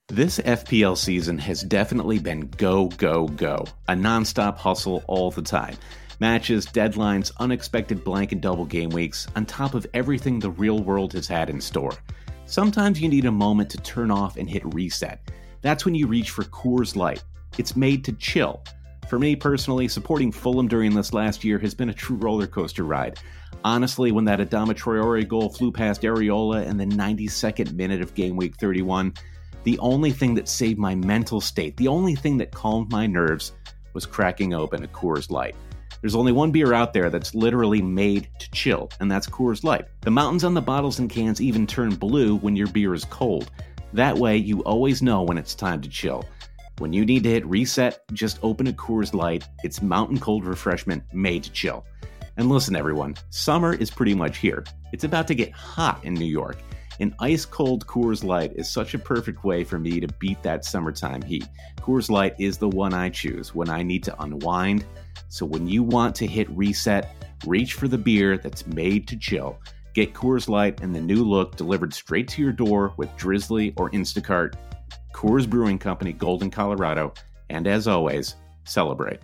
This FPL season has definitely been go, go, go. A nonstop hustle all the time. Matches, deadlines, unexpected blank and double game weeks, on top of everything the real world has had in store. Sometimes you need a moment to turn off and hit reset. That's when you reach for Coors Light. It's made to chill. For me personally, supporting Fulham during this last year has been a true roller coaster ride. Honestly, when that Adama Traore goal flew past Areola in the 92nd minute of game week 31, the only thing that saved my mental state, the only thing that calmed my nerves, was cracking open a Coors Light. There's only one beer out there that's literally made to chill, and that's Coors Light. The mountains on the bottles and cans even turn blue when your beer is cold. That way, you always know when it's time to chill. When you need to hit reset, just open a Coors Light. It's mountain cold refreshment made to chill. And listen, everyone, summer is pretty much here. It's about to get hot in New York. An ice-cold Coors Light is such a perfect way for me to beat that summertime heat. Coors Light is the one I choose when I need to unwind. So when you want to hit reset, reach for the beer that's made to chill. Get Coors Light and the new look delivered straight to your door with Drizzly or Instacart. Coors Brewing Company, Golden, Colorado. And as always, celebrate.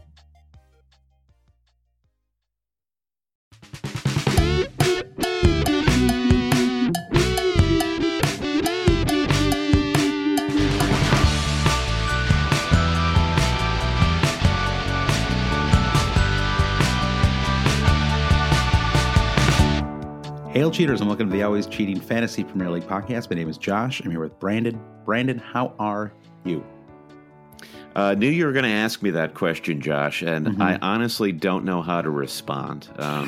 Hail cheaters, and welcome to the Always Cheating Fantasy Premier League podcast. My name is Josh. I'm here with Brandon. Brandon, how are you? Knew you were going to ask me that question, Josh, and I honestly don't know how to respond.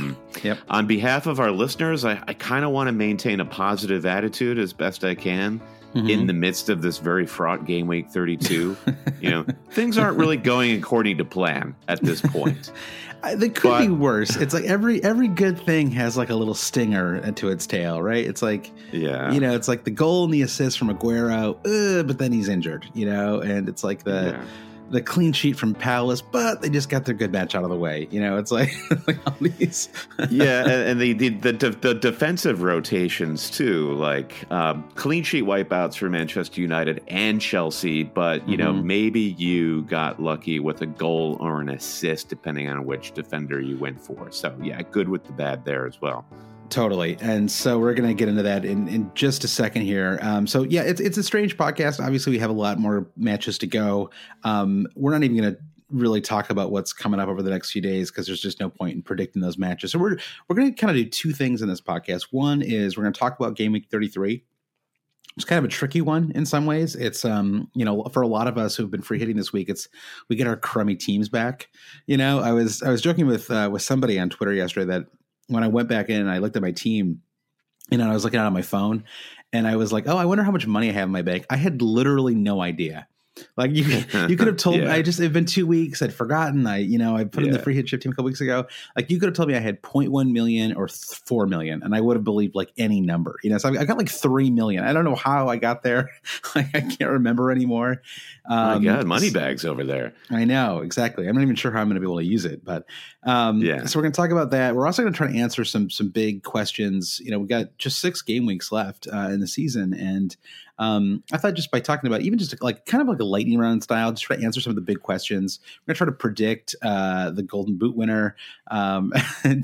On behalf of our listeners, I kind of want to maintain a positive attitude as best I can in the midst of this very fraught game week 32. Things aren't really going according to plan at this point. They could be worse. It's like every good thing has like a little stinger to its tail, right? It's like, it's like the goal and the assist from Aguero, but then he's injured, and it's like the clean sheet from Palace, but they just got their good match out of the way. It's like, all these. and the defensive rotations too, like clean sheet wipeouts for Manchester United and Chelsea, but maybe you got lucky with a goal or an assist depending on which defender you went for. So good with the bad there as well. Totally. And so we're going to get into that in just a second here. It's a strange podcast. Obviously, we have a lot more matches to go. We're not even going to really talk about what's coming up over the next few days because there's just no point in predicting those matches. So we're going to kind of do two things in this podcast. One is we're going to talk about Game Week 33. It's kind of a tricky one in some ways. It's, for a lot of us who've been free hitting this week, we get our crummy teams back. I was joking with somebody on Twitter yesterday that when I went back in and I looked at my team, and I was looking at it on my phone, and I was like, oh, I wonder how much money I have in my bank. I had literally no idea. Like you could have told me, it's been 2 weeks. I'd forgotten. I put in the free hit shift team a couple weeks ago. Like you could have told me I had 0.1 million or 4 million, and I would have believed like any number, so I got like 3 million. I don't know how I got there. Like I can't remember anymore. My God, money bags over there. I know, exactly. I'm not even sure how I'm going to be able to use it, but so we're going to talk about that. We're also going to try to answer some big questions. We've got just 6 game weeks left in the season, and I thought just by talking about even just like kind of like a lightning round style, just try to answer some of the big questions. We're going to try to predict the Golden Boot winner. But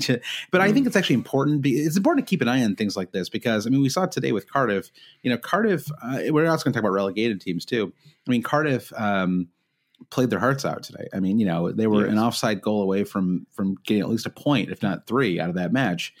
I think it's actually important. It's important to keep an eye on things like this because, we saw it today with Cardiff. Cardiff, we're also going to talk about relegated teams too. Cardiff played their hearts out today. They were an offside goal away from getting at least a point, if not 3 out of that match.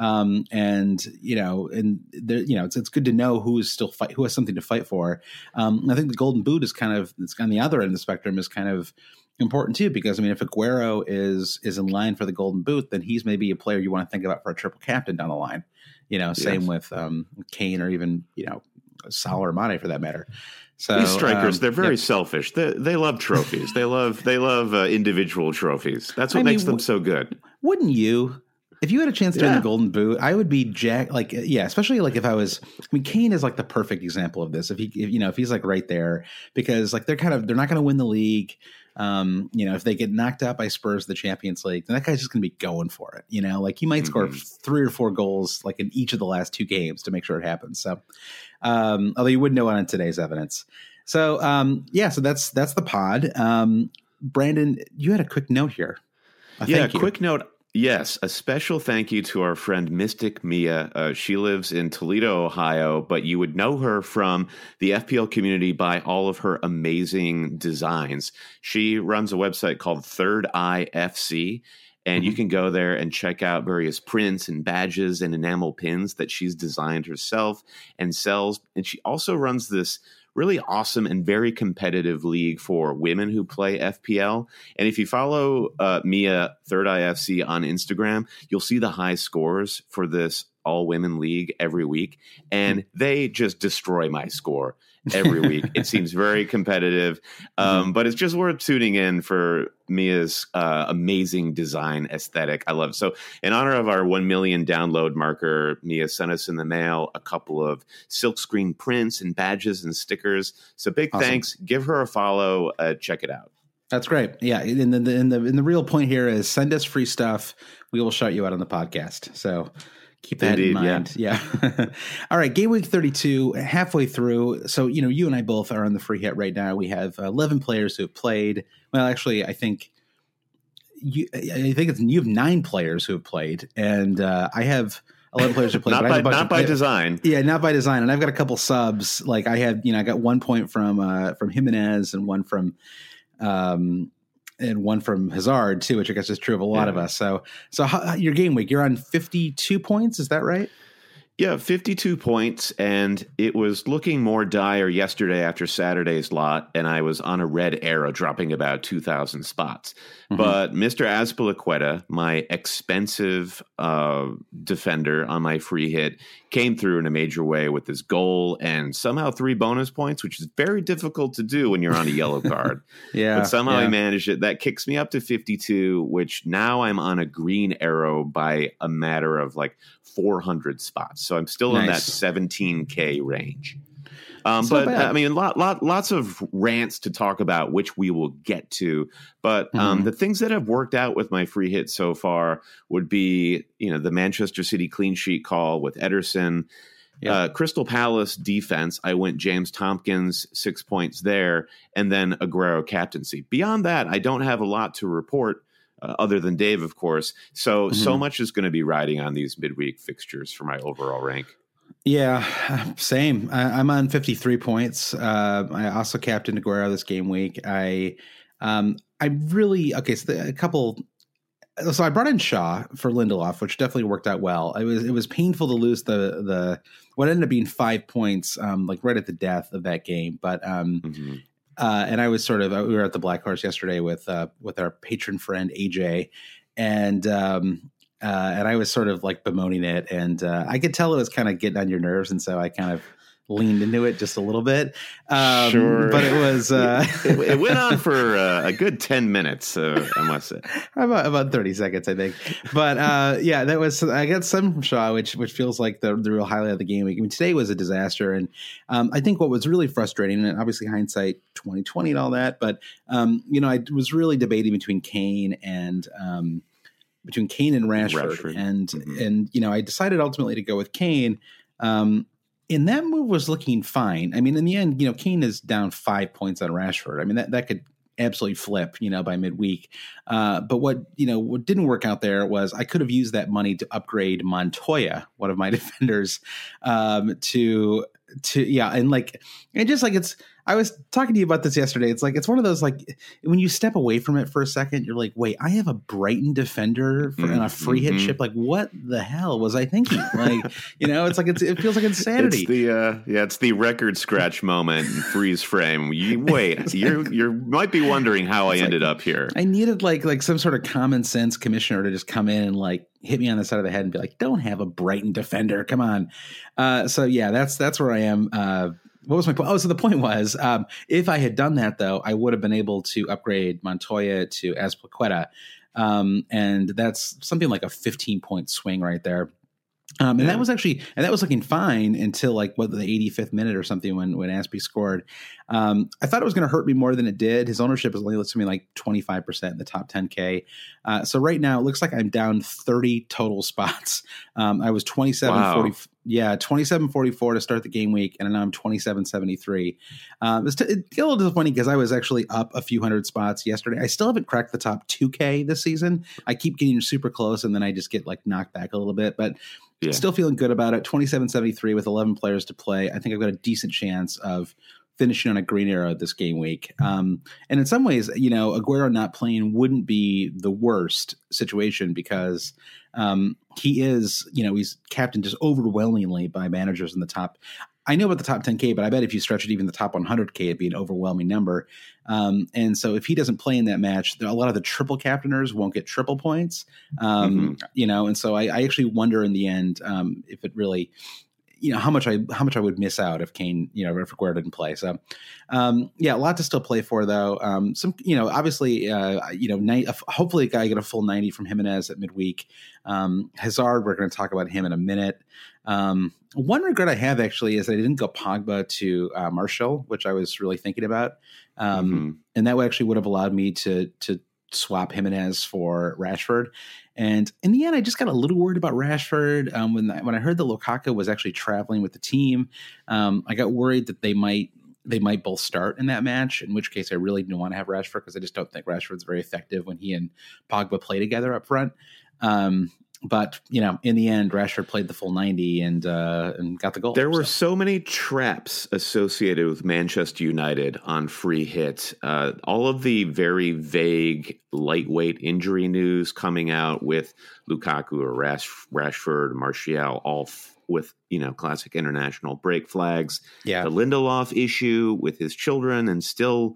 It's good to know who has something to fight for. I think the Golden Boot is it's on the other end of the spectrum is kind of important too, because if Aguero is in line for the Golden Boot, then he's maybe a player you want to think about for a triple captain down the line. Same with Kane or even Salah or Mane for that matter. So these strikers, they're very selfish. They love trophies. They love individual trophies. That's what makes them so good. Wouldn't you? If you had a chance to win the Golden Boot, I would be especially like if I was. Kane is like the perfect example of this. If he's like right there, because like they're not going to win the league. If they get knocked out by Spurs, the Champions League, then that guy's just going to be going for it. Like he might score 3 or 4 goals like in each of the last 2 games to make sure it happens. So, although you wouldn't know it on today's evidence. So so that's the pod. Brandon, you had a quick note here. Quick note. Yes, a special thank you to our friend Mystic Mia. She lives in Toledo, Ohio, but you would know her from the FPL community by all of her amazing designs. She runs a website called Third Eye FC, and you can go there and check out various prints and badges and enamel pins that she's designed herself and sells. And she also runs this really awesome and very competitive league for women who play FPL. And if you follow Mia Third Eye FC on Instagram, you'll see the high scores for this all-women league every week. And they just destroy my score every week. It seems very competitive, but it's just worth tuning in for Mia's amazing design aesthetic. I love it. So in honor of our 1 million download marker, Mia sent us in the mail a couple of silkscreen prints and badges and stickers. So big thanks. Give her a follow. Check it out. That's great. Yeah. And the real point here is send us free stuff. We will shout you out on the podcast. So keep that in mind. Yeah. All right. Game week 32, halfway through. So, you and I both are on the free hit right now. We have 11 players who have played. Well, actually, I think you have 9 players who have played, and I have 11 players who played. not by design. Yeah, not by design. And I've got a couple subs. Like I have, I got 1 point from Jimenez and one from Hazard too, which I guess is true of a lot of us. So your game week, you're on 52 points. Is that right? Yeah, 52 points, and it was looking more dire yesterday after Saturday's lot, and I was on a red arrow, dropping about 2,000 spots. But Mr. Azpilicueta, my expensive defender on my free hit, came through in a major way with his goal and somehow 3 bonus points, which is very difficult to do when you're on a yellow card. But somehow he managed it. That kicks me up to 52, which now I'm on a green arrow by a matter of like 400 spots. So I'm still in that 17K range. But I mean, lots of rants to talk about, which we will get to. But the things that have worked out with my free hit so far would be, the Manchester City clean sheet call with Ederson. Crystal Palace defense, I went James Tompkins, 6 points there, and then Aguero captaincy. Beyond that, I don't have a lot to report. Other than Dave, of course. So much is going to be riding on these midweek fixtures for my overall rank. Yeah, same. I'm on 53 points. I also captained Aguero this game week. So I brought in Shaw for Lindelof, which definitely worked out well. It was painful to lose the what ended up being 5 points, like right at the death of that game. But and I was we were at the Black Horse yesterday with our patron friend AJ, and I was sort of like bemoaning it, and I could tell it was kind of getting on your nerves, and so I kind of leaned into it just a little bit. Sure, but it was it went on for a good 10 minutes, I must say. about 30 seconds, I think. But that was I got some from Shaw, which feels like the real highlight of the game week. I mean, today was a disaster, and I think what was really frustrating, and obviously hindsight 2020 and all that, but I was really debating between Kane and Rashford. And I decided ultimately to go with Kane. And that move was looking fine. I mean, in the end, Kane is down 5 points on Rashford. I mean, that could absolutely flip, by midweek. But what didn't work out there was I could have used that money to upgrade Montoya, one of my defenders, and I was talking to you about this yesterday. It's like, it's one of those, like, when you step away from it for a second, you're like, wait, I have a Brighton defender on a free hit ship. Like, what the hell was I thinking? Like, it's like, it feels like insanity. It's the record scratch moment and freeze frame. You might be wondering how I ended up here. I needed like some sort of common sense commissioner to just come in and like hit me on the side of the head and be like, don't have a Brighton defender. Come on. That's where I am. What was my point? Oh, so the point was, if I had done that, though, I would have been able to upgrade Montoya to Azpilicueta. And that's something like a 15-point swing right there. And that was looking fine until like the 85th minute or something when Aspie scored. I thought it was going to hurt me more than it did. His ownership is only something like 25% in the top 10K. So right now it looks like I'm down 30 total spots. I was 27.44 to start the game week, and now I'm 27.73. It's a little disappointing because I was actually up a few hundred spots yesterday. I still haven't cracked the top 2K this season. I keep getting super close, and then I just get like knocked back a little bit, but still feeling good about it. 27.73 with 11 players to play. I think I've got a decent chance of finishing on a green arrow this game week. And in some ways, Aguero not playing wouldn't be the worst situation because he is, he's captained just overwhelmingly by managers in the top. I know about the top 10K, but I bet if you stretch it even the top 100K, it'd be an overwhelming number. And so if he doesn't play in that match, a lot of the triple captainers won't get triple points. And so I actually wonder in the end if it really, how much I would miss out if Kane, if Aguero didn't play. So, a lot to still play for though. Obviously, hopefully a guy get a full 90 from Jimenez at midweek. Hazard, we're going to talk about him in a minute. One regret I have actually is I didn't go Pogba to Martial, which I was really thinking about. And that would have allowed me to swap Jimenez for Rashford. And in the end, I just got a little worried about Rashford. When I heard that Lukaku was actually traveling with the team, I got worried that they might both start in that match, in which case I really didn't want to have Rashford because I just don't think Rashford's very effective when he and Pogba play together up front. But, in the end, Rashford played the full 90 and got the goal. There were so many traps associated with Manchester United on free hit. All of the very vague, lightweight injury news coming out with Lukaku or Rashford, Martial, all with, classic international break flags. Yeah. The Lindelof issue with his children and still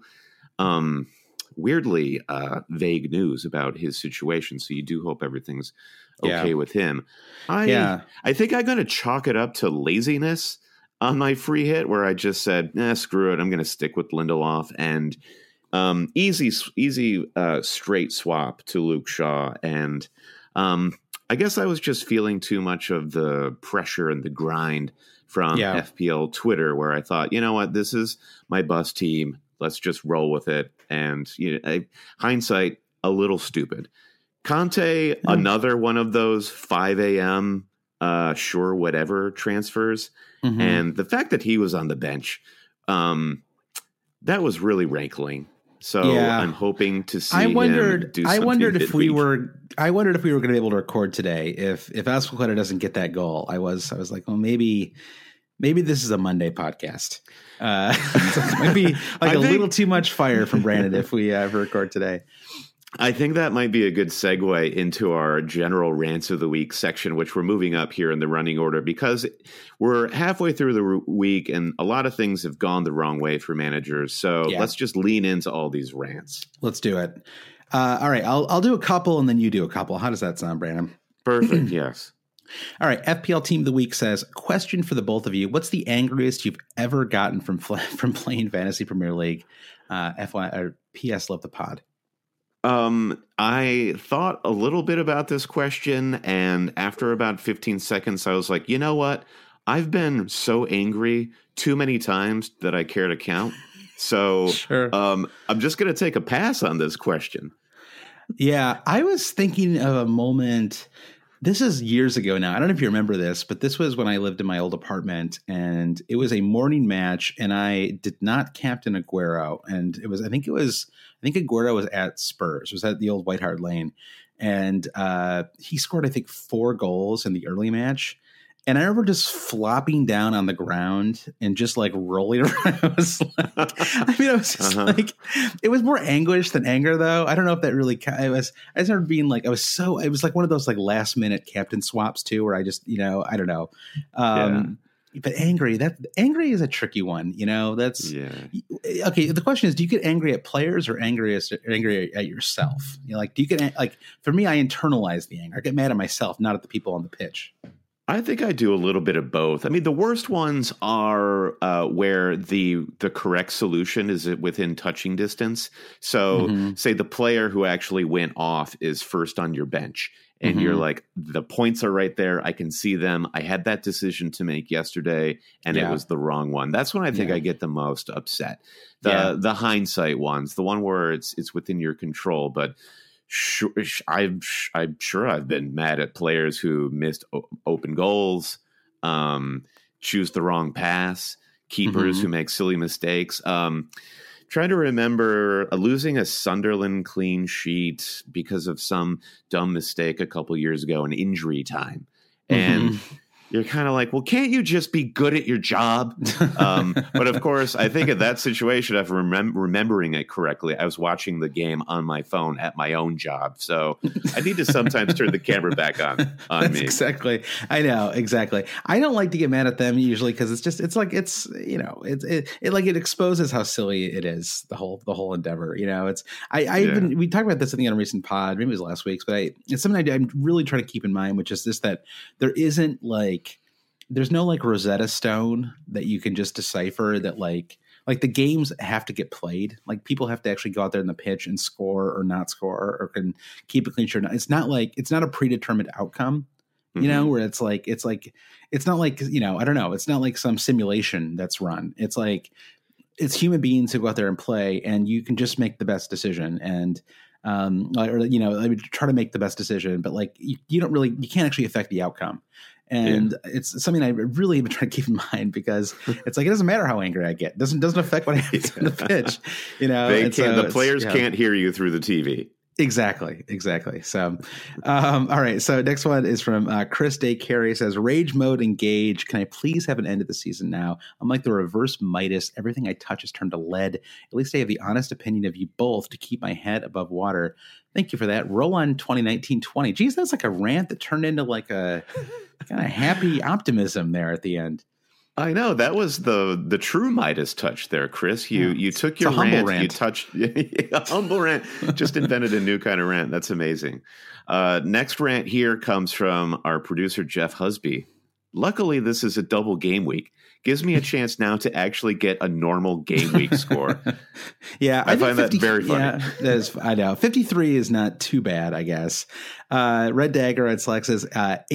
weirdly vague news about his situation. So you do hope everything's okay with him. I think I'm going to chalk it up to laziness on my free hit where I just said, screw it. I'm going to stick with Lindelof and easy straight swap to Luke Shaw. And I guess I was just feeling too much of the pressure and the grind from FPL Twitter where I thought, you know what, this is my bus team. Let's just roll with it. And hindsight, a little stupid. Conte, another one of those 5 a.m. Sure whatever transfers. Mm-hmm. And the fact that he was on the bench, that was really rankling. So I'm hoping to see him do something. I wondered if we were going to be able to record today. If Azpilicueta doesn't get that goal, I was like, well, maybe this is a Monday podcast. So it might be like a little too much fire from Brandon if we record today. I think that might be a good segue into our general rants of the week section, which we're moving up here in the running order because we're halfway through the week and a lot of things have gone the wrong way for managers. So let's just lean into all these rants. Let's do it. All right. I'll do a couple and then you do a couple. How does that sound, Brandon? Perfect. Yes. All right. FPL Team of the Week says, question for the both of you. What's the angriest you've ever gotten from playing Fantasy Premier League? FY or PS Love the Pod. I thought a little bit about this question, and after about 15 seconds, I was like, you know what? I've been so angry too many times that I care to count. So I'm just going to take a pass on this question. Yeah, I was thinking of a moment. This is years ago now. I don't know if you remember this, but this was when I lived in my old apartment, and it was a morning match, and I did not captain Aguero, and I think Aguero was at Spurs. It was at the old White Hart Lane, and he scored 4 goals in the early match. And I remember just flopping down on the ground and just like rolling around. I was it was more anguish than anger, though. I don't know if that really. I started being like, it was like one of those like last minute captain swaps too, where I just, I don't know. But angry is a tricky one. That's okay. The question is, do you get angry at players or angry at yourself? Do you get for me, I internalize the anger. I get mad at myself, not at the people on the pitch. I think I do a little bit of both. I mean, the worst ones are where the correct solution is within touching distance. So, say the player who actually went off is first on your bench, and you're like, the points are right there. I can see them. I had that decision to make yesterday, and it was the wrong one. That's when I think I get the most upset. The hindsight ones, the one where it's within your control, but. Sure, I'm sure I've been mad at players who missed open goals, choose the wrong pass, keepers who make silly mistakes. Trying to remember losing a Sunderland clean sheet because of some dumb mistake a couple years ago in injury time. And you're kind of like, well, can't you just be good at your job? But of course, I think in that situation, if I'm remembering it correctly, I was watching the game on my phone at my own job. So I need to sometimes turn the camera back on me. Exactly. I know. Exactly. I don't like to get mad at them usually because it exposes how silly it is, the whole endeavor. We talked about this I think on a recent pod, maybe it was last week's, but it's something I'm really trying to keep in mind, which is this, that there isn't there's no Rosetta Stone that you can just decipher that like the games have to get played. Like people have to actually go out there in the pitch and score or not score or can keep a clean sheet. It's not a predetermined outcome, where it's not like, I don't know. It's not like some simulation that's run. It's like, it's human beings who go out there and play, and you can just make the best decision. And, try to make the best decision, but you can't actually affect the outcome. And it's something I really been trying to keep in mind because it's like, it doesn't matter how angry I get. It doesn't affect what happens on the pitch. The players can't hear you through the TV. Exactly. So, all right. So next one is from Chris Day Carey. Says, rage mode engage. Can I please have an end of the season now? I'm like the reverse Midas. Everything I touch is turned to lead. At least I have the honest opinion of you both to keep my head above water. Thank you for that. Roll on 2019-20. Geez, that's like a rant that turned into like a kind of happy optimism there at the end. I know that was the true Midas touch there, Chris. You took your rant, you touched a humble rant, just invented a new kind of rant. That's amazing. Next rant here comes from our producer, Jeff Husby. Luckily, this is a double game week. Gives me a chance now to actually get a normal game week score. Yeah, I find that very funny. Yeah, I know. 53 is not too bad, I guess. Red Dagger at Slack says,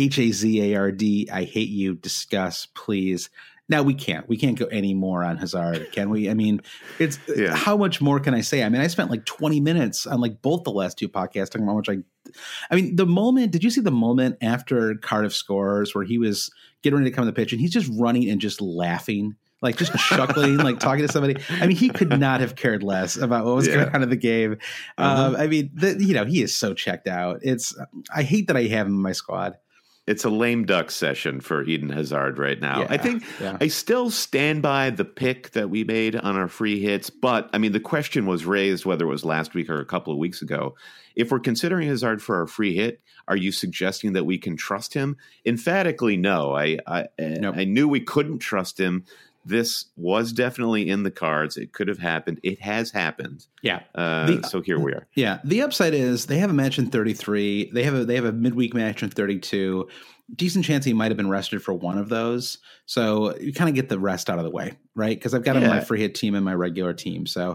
Hazard, I hate you. Discuss, please. Now we can't go any more on Hazard, can we? I mean, it's how much more can I say? I mean, I spent 20 minutes on both the last two podcasts talking about how much the moment, did you see the moment after Cardiff scores where he was getting ready to come to the pitch and he's just running and just laughing, just chuckling, talking to somebody? I mean, he could not have cared less about what was going on in the game. I mean, he is so checked out. I hate that I have him in my squad. It's a lame duck session for Eden Hazard right now. I think I still stand by the pick that we made on our free hits, but I mean, the question was raised, whether it was last week or a couple of weeks ago. If we're considering Hazard for our free hit, are you suggesting that we can trust him? Emphatically, no. I knew we couldn't trust him. This was definitely in the cards. It could have happened. It has happened. Yeah. So here we are. Yeah. The upside is they have a match in 33. They have a midweek match in 32. Decent chance he might have been rested for one of those. So you kind of get the rest out of the way, right? Because I've got him on my free hit team and my regular team. So,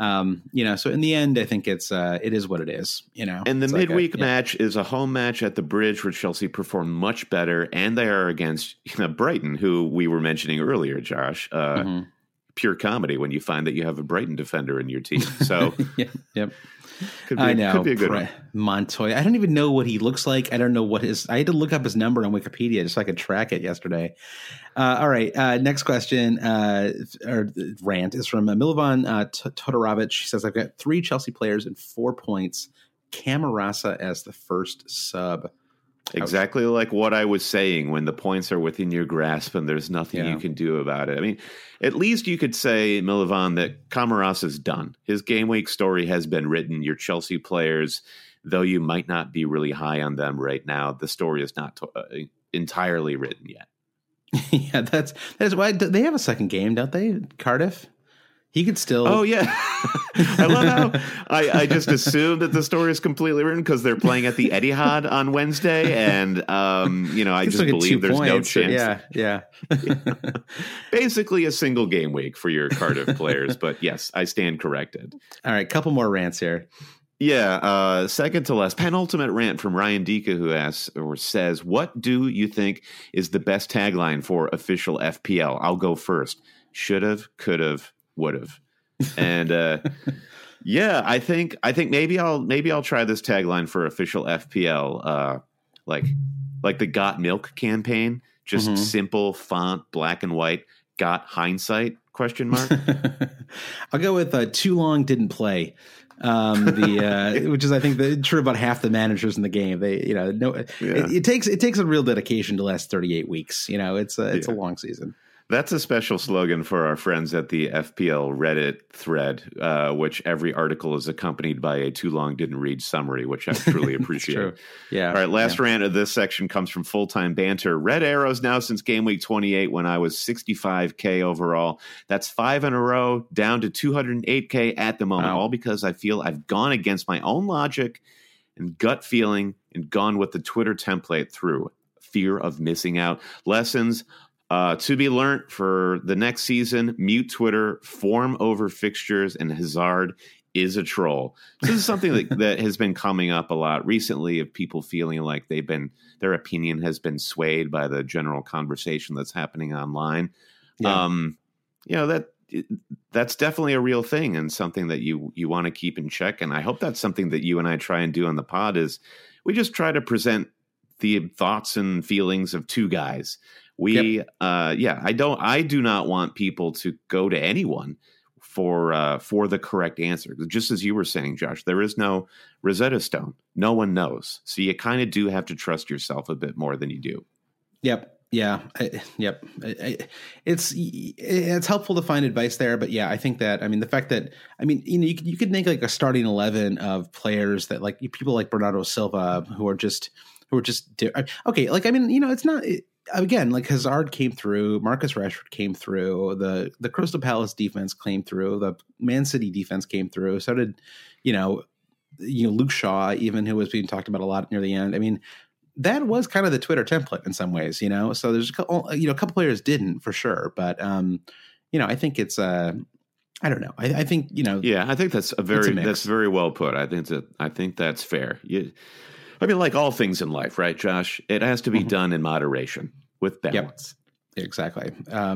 so in the end, I think it is what it is, And the midweek match is a home match at the Bridge where Chelsea performed much better. And they are against Brighton, who we were mentioning earlier, Josh. Pure comedy when you find that you have a Brighton defender in your team. So, Yep. I know. Could be a good one. Montoya. I don't even know what he looks like. I don't know I had to look up his number on Wikipedia just so I could track it yesterday. All right. Next question or rant is from Milovan Todorovic. She says, I've got 3 Chelsea players and 4 points. Camarasa as the first sub. Exactly like what I was saying when the points are within your grasp and there's nothing you can do about it. I mean, at least you could say, Milovan, that Camarasa is done. His game week story has been written. Your Chelsea players, though you might not be really high on them right now, the story is not entirely written yet. Yeah, that is why they have a second game, don't they? Cardiff? He could still. Oh yeah, I love how I just assumed that the story is completely written because they're playing at the Etihad on Wednesday, and I just believe there's no chance. Yeah. Basically, a single game week for your Cardiff players, but yes, I stand corrected. All right, couple more rants here. Yeah, second to last, penultimate rant from Ryan Dika, who asks or says, "What do you think is the best tagline for official FPL?" I'll go first. Should've, could've, would've. And I think maybe I'll try this tagline for official FPL, like the Got Milk campaign, just simple font, black and white. Got hindsight? ? I'll go with too long didn't play. Which is I think true about half the managers in the game. It takes a real dedication to last 38 weeks. It's a long season. That's a special slogan for our friends at the FPL Reddit thread, which every article is accompanied by a too long didn't read summary, which I truly appreciate. True. Yeah. All right. Last rant of this section comes from Full-Time Banter. Red arrows now since game week 28 when I was 65K overall. That's 5 in a row, down to 208K at the moment, all because I feel I've gone against my own logic and gut feeling and gone with the Twitter template through fear of missing out. Lessons to be learned for the next season: mute Twitter, form over fixtures, and Hazard is a troll. So this is something that has been coming up a lot recently, of people feeling like their opinion has been swayed by the general conversation that's happening online. Yeah. That's definitely a real thing, and something that you want to keep in check. And I hope that's something that you and I try and do on the pod, is we just try to present the thoughts and feelings of two guys. I do not want people to go to anyone for the correct answer. Just as you were saying, Josh, there is no Rosetta Stone. No one knows. So you kind of do have to trust yourself a bit more than you do. Yep. Yeah. It's helpful to find advice there, but yeah, I think that, the fact that, you could make like a starting 11 of players that, like, people like Bernardo Silva who are just okay. Like, it's not. Again, like, Hazard came through, Marcus Rashford came through, the Crystal Palace defense came through, the Man City defense came through. So did, Luke Shaw, even, who was being talked about a lot near the end. That was kind of the Twitter template in some ways, So there's a couple players didn't, for sure, but I think it's I don't know. I think Yeah, I think that's that's very well put. I think that's fair. Like all things in life, right, Josh? It has to be done in moderation with balance. Yep. Exactly.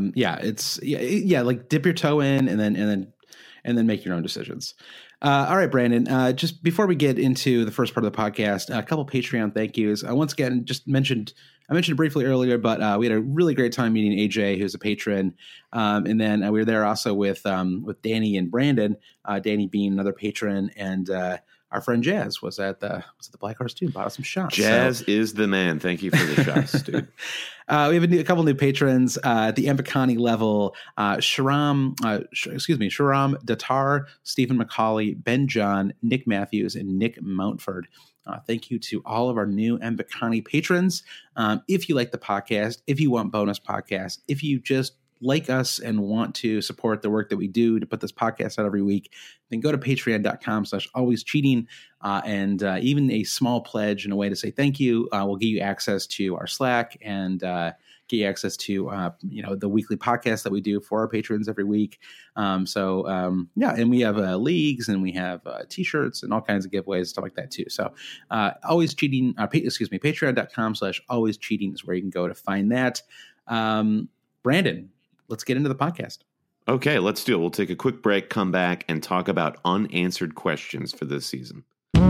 Like dip your toe in and then make your own decisions. All right, Brandon, just before we get into the first part of the podcast, a couple Patreon thank yous. Once again, I mentioned it briefly earlier, but we had a really great time meeting AJ, who's a patron. And then we were there also with Danny and Brandon, Danny being another patron, and our friend Jazz was at the Black Horse too, bought us some shots. Jazz is the man. Thank you for the shots, dude. We have a couple new patrons at the Mbakani level. Sharam Datar, Stephen McCauley, Ben John, Nick Matthews, and Nick Mountford. Thank you to all of our new Mbakani patrons. If you like the podcast, if you want bonus podcasts, if you just like us and want to support the work that we do to put this podcast out every week, then go to patreon.com/alwayscheating. And even a small pledge and a way to say thank you will get you access to our Slack and get you access to, the weekly podcast that we do for our patrons every week. And we have leagues, and we have t-shirts and all kinds of giveaways, stuff like that too. So Always Cheating, patreon.com/alwayscheating is where you can go to find that. Brandon, let's get into the podcast. Okay, let's do it. We'll take a quick break, come back, and talk about unanswered questions for this season.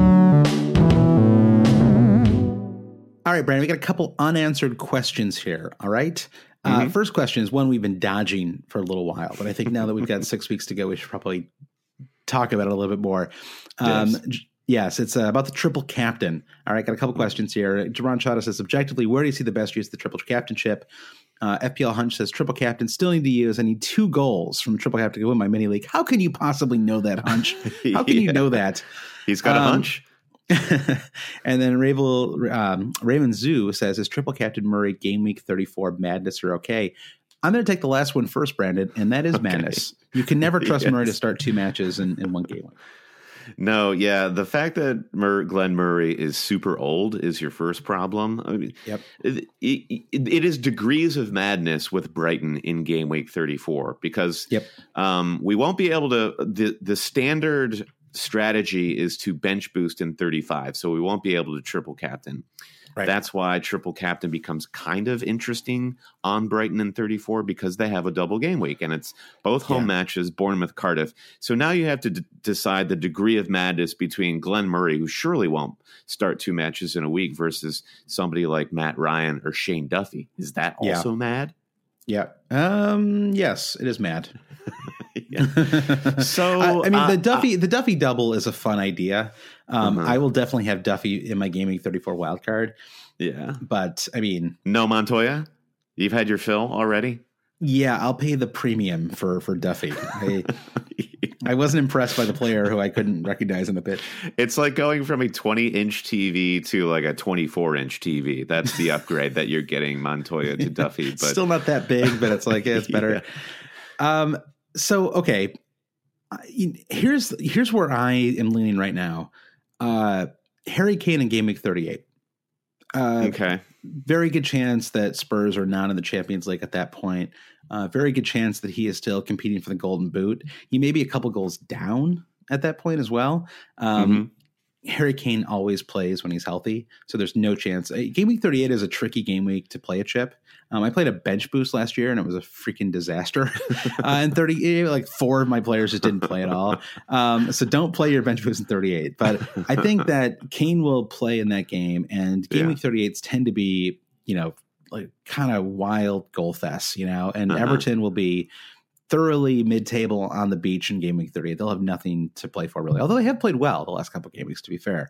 All right, Brandon, we got a couple unanswered questions here. All right. First question is one we've been dodging for a little while, but I think now that we've got 6 weeks to go, we should probably talk about it a little bit more. Yes, it's about the triple captain. All right, got a couple questions here. Jerron Chada says, objectively, where do you see the best use of the triple captainship? FPL Hunch says, triple captain still need to use. I need 2 goals from triple captain to win my mini league. How can you possibly know that, Hunch? How can you know that? He's got a hunch. And then Raven Zoo says, is triple captain Murray game week 34 madness or okay? I'm going to take the last one first, Brandon, and that is Madness. You can never trust Murray to start 2 matches in one game. No, yeah. The fact that Glenn Murray is super old is your first problem. I mean, yep. It is degrees of madness with Brighton in game week 34 because we won't be able to. The standard strategy is to bench boost in 35, so we won't be able to triple captain. Right. That's why triple captain becomes kind of interesting on Brighton in 34 because they have a double game week and it's both home matches, Bournemouth, Cardiff. So now you have to decide the degree of madness between Glenn Murray, who surely won't start 2 matches in a week, versus somebody like Matt Ryan or Shane Duffy. Is that also mad? Yeah. Yes, it is mad. So I mean, the Duffy double is a fun idea. I will definitely have Duffy in my gaming 34 wildcard. Yeah, but I mean, no Montoya. You've had your fill already. Yeah, I'll pay the premium for Duffy. I wasn't impressed by the player who I couldn't recognize in the pitch. It's like going from a 20-inch TV to like a 24-inch TV. That's the upgrade that you're getting, Montoya to Duffy. But still not that big, but it's like it's better. So okay, here's where I am leaning right now. Harry Kane in game week 38. Okay. Very good chance that Spurs are not in the Champions League at that point. Very good chance that he is still competing for the Golden Boot. He may be a couple goals down at that point as well. Harry Kane always plays when he's healthy, so there's no chance. Game week 38 is a tricky game week to play a chip. I played a bench boost last year, and it was a freaking disaster. And 38, like 4 of my players just didn't play at all. So don't play your bench boost in 38. But I think that Kane will play in that game, and game week 38s tend to be, like kind of wild goal fests, and Everton will be thoroughly mid-table on the beach in game week 38. They'll have nothing to play for, really, although they have played well the last couple of game weeks, to be fair.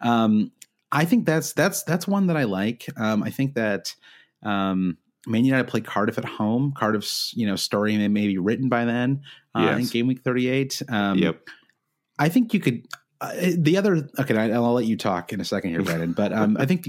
I think that's one that I like. I think that Man United play Cardiff at home. Cardiff's story may be written by then in game week 38. I think you could. I'll let you talk in a second here, Brendan. But I think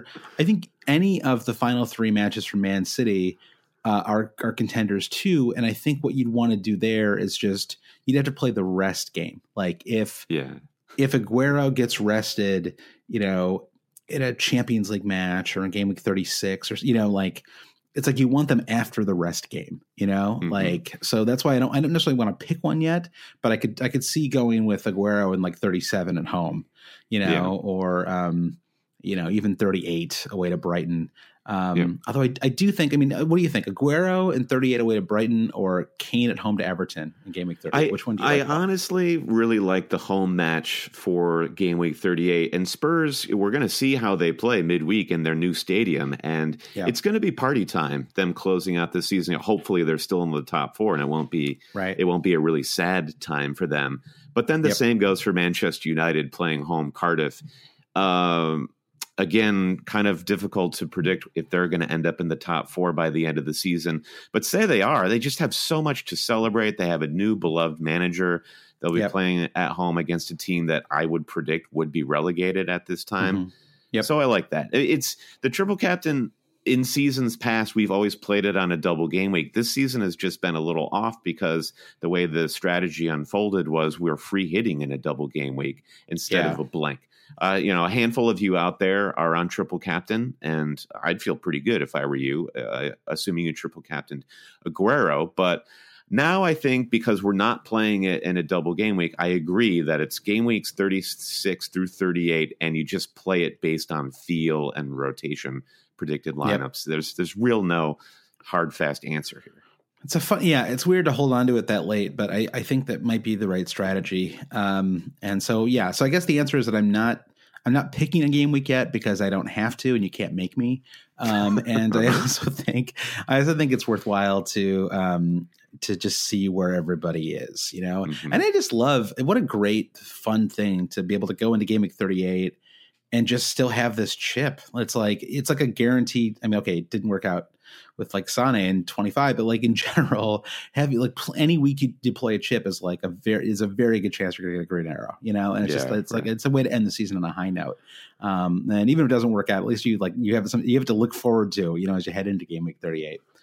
any of the final 3 matches for Man City are contenders too. And I think what you'd want to do there is just you'd have to play the rest game. Like if Aguero gets rested, in a Champions League match or in game week 36, or it's like you want them after the rest game, so that's why I don't necessarily want to pick one yet, but I could see going with Aguero in like 37 at home, or even 38 away to Brighton. Although I do think, what do you think? Aguero in 38 away to Brighton or Kane at home to Everton in game week 38? Which one do you like? I honestly really like the home match for game week 38. And Spurs, we're going to see how they play midweek in their new stadium. And it's going to be party time, them closing out the season. Hopefully they're still in the top 4 and it won't be a really sad time for them. But then the same goes for Manchester United playing home Cardiff. Again, kind of difficult to predict if they're going to end up in the top 4 by the end of the season. But say they are, they just have so much to celebrate. They have a new beloved manager. They'll be playing at home against a team that I would predict would be relegated at this time. So I like that. It's the triple captain. In seasons past, we've always played it on a double game week. This season has just been a little off because the way the strategy unfolded was we're free hitting in a double game week instead of a blank. A handful of you out there are on triple captain, and I'd feel pretty good if I were you, assuming you triple captained Aguero. But now I think because we're not playing it in a double game week, I agree that it's game weeks 36 through 38, and you just play it based on feel and rotation predicted lineups. There's real no hard, fast answer here. It's it's weird to hold on to it that late, but I think that might be the right strategy. And so I guess the answer is that I'm not picking a game week yet because I don't have to, and you can't make me. And I also think it's worthwhile to just see where everybody is, and I just love what a great fun thing to be able to go into game week 38 and just still have this chip. It's like a guaranteed. It didn't work out with like Sane in 25, but like in general, any week you play a chip is like a very good chance you're going to get a green arrow, and it's a way to end the season on a high note. And even if it doesn't work out, at least you have to look forward to, as you head into game week 38.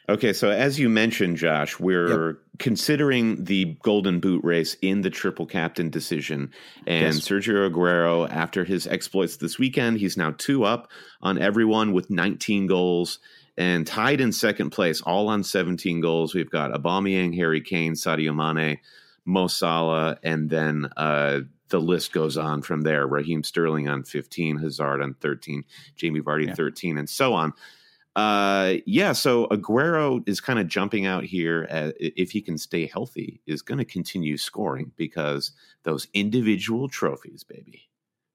Okay, so as you mentioned, Josh, we're considering the Golden Boot race in the triple captain decision. And Sergio Aguero, after his exploits this weekend, he's now 2 up on everyone with 19 goals and tied in second place, all on 17 goals. We've got Aubameyang, Harry Kane, Sadio Mane, Mo Salah, and then the list goes on from there. Raheem Sterling on 15, Hazard on 13, Jamie Vardy 13, and so on. So Aguero is kind of jumping out here. If he can stay healthy, is going to continue scoring because those individual trophies, baby.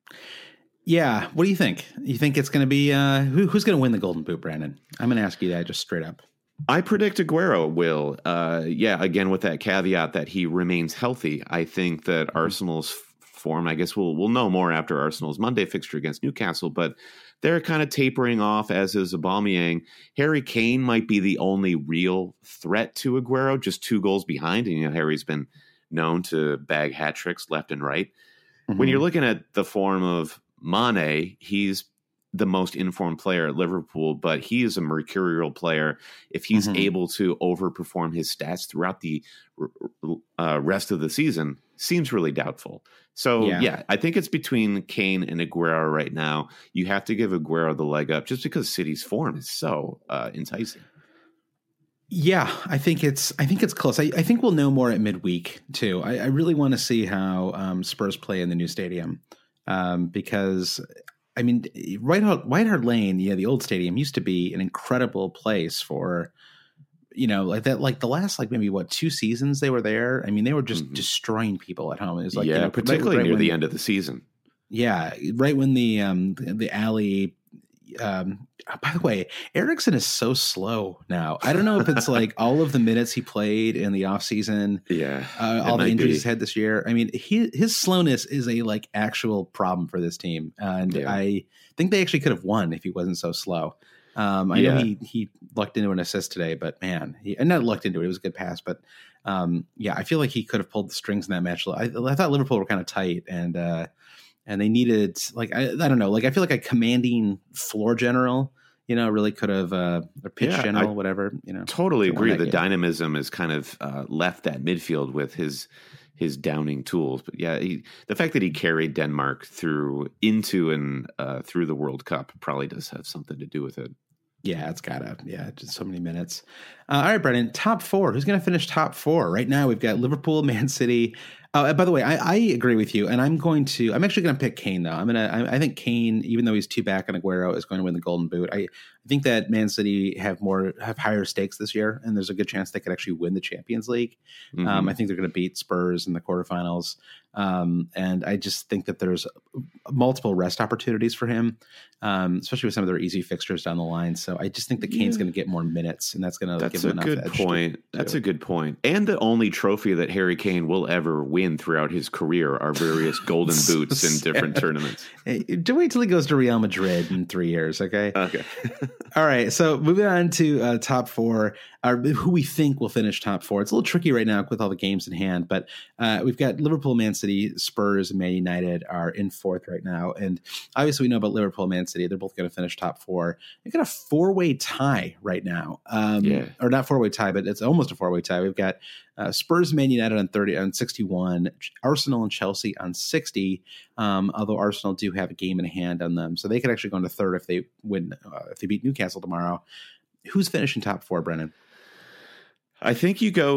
Yeah. What do you think? You think it's going to be who's going to win the Golden Boot, Brandon? I'm going to ask you that just straight up. I predict Aguero will. Again, with that caveat that he remains healthy. I think that Arsenal's form, I guess we'll know more after Arsenal's Monday fixture against Newcastle, but they're kind of tapering off, as is Aubameyang. Harry Kane might be the only real threat to Aguero, just 2 goals behind. And, Harry's been known to bag hat tricks left and right. Mm-hmm. When you're looking at the form of Mane, he's the most informed player at Liverpool, but he is a mercurial player. If he's able to overperform his stats throughout the rest of the season, seems really doubtful. So, I think it's between Kane and Aguero right now. You have to give Aguero the leg up just because City's form is so enticing. Yeah, I think it's close. I think we'll know more at midweek too. I really want to see how Spurs play in the new stadium because, I mean, White Hart Lane, the old stadium used to be an incredible place for, like that, like the last, maybe 2 seasons they were there. I mean, they were just destroying people at home. It was like, particularly right near the end of the season. Yeah. Right when the alley, by the way, Eriksen is so slow now. I don't know if it's like all of the minutes he played in the off season, all the injuries he's had this year. I mean, his slowness is a actual problem for this team. And I think they actually could have won if he wasn't so slow. I know he lucked into an assist today, but man, not lucked into it. It was a good pass, but I feel like he could have pulled the strings in that match. I thought Liverpool were kind of tight and they needed I don't know, I feel like a commanding floor general, really could have a pitch general, whatever, Totally agree. The dynamism is kind of left that midfield with his downing tools. But the fact that he carried Denmark through the World Cup probably does have something to do with it. Yeah, it's gotta. Yeah, just so many minutes. All right, Brendan, top 4. Who's going to finish top 4? Right now, we've got Liverpool, Man City. Oh, by the way, I agree with you, and I'm actually going to pick Kane though. I think Kane, even though he's 2 back on Aguero, is going to win the Golden Boot. I think that Man City have higher stakes this year, and there's a good chance they could actually win the Champions League. I think they're going to beat Spurs in the quarterfinals, and I just think that there's multiple rest opportunities for him, especially with some of their easy fixtures down the line. So I just think that Kane's going to get more minutes, and that's going to give him enough edge. That's a good point. And the only trophy that Harry Kane will ever win throughout his career are various golden boots in different tournaments. Hey, do wait till he goes to Real Madrid in 3 years, okay? Okay. All right, so moving on to top 4, who we think will finish top 4. It's a little tricky right now with all the games in hand, but we've got Liverpool, Man City, Spurs, and Man United are in 4th right now. And obviously we know about Liverpool and Man City. They're both going to finish top 4. They've got a 4-way tie right now. Or not 4-way tie, but it's almost a 4-way tie. We've got Spurs, Man United on 61, Arsenal and Chelsea on 60. Although Arsenal do have a game in hand on them, so they could actually go into 3rd if they win, if they beat Newcastle tomorrow. Who's finishing top 4, Brennan? I think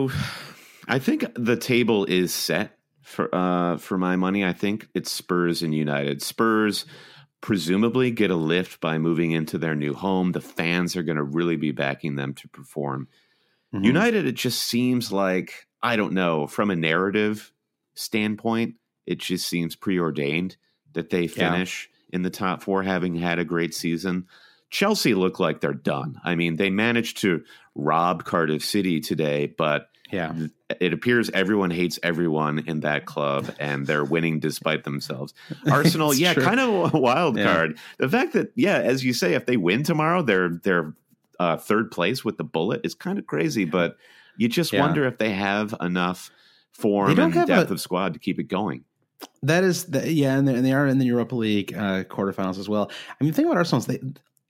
the table is set for my money. I think it's Spurs and United. Spurs presumably get a lift by moving into their new home. The fans are going to really be backing them to perform. United, it just seems like, I don't know, from a narrative standpoint, it just seems preordained that they finish in the top 4, having had a great season. Chelsea look like they're done. I mean, they managed to rob Cardiff City today, but it appears everyone hates everyone in that club, and they're winning despite themselves. Arsenal, kind of a wild card. The fact that, as you say, if they win tomorrow, they're 3rd place with the bullet is kind of crazy, but you just wonder if they have enough form and depth of squad to keep it going. That is, and they are in the Europa League quarterfinals as well. I mean, the thing about Arsenal is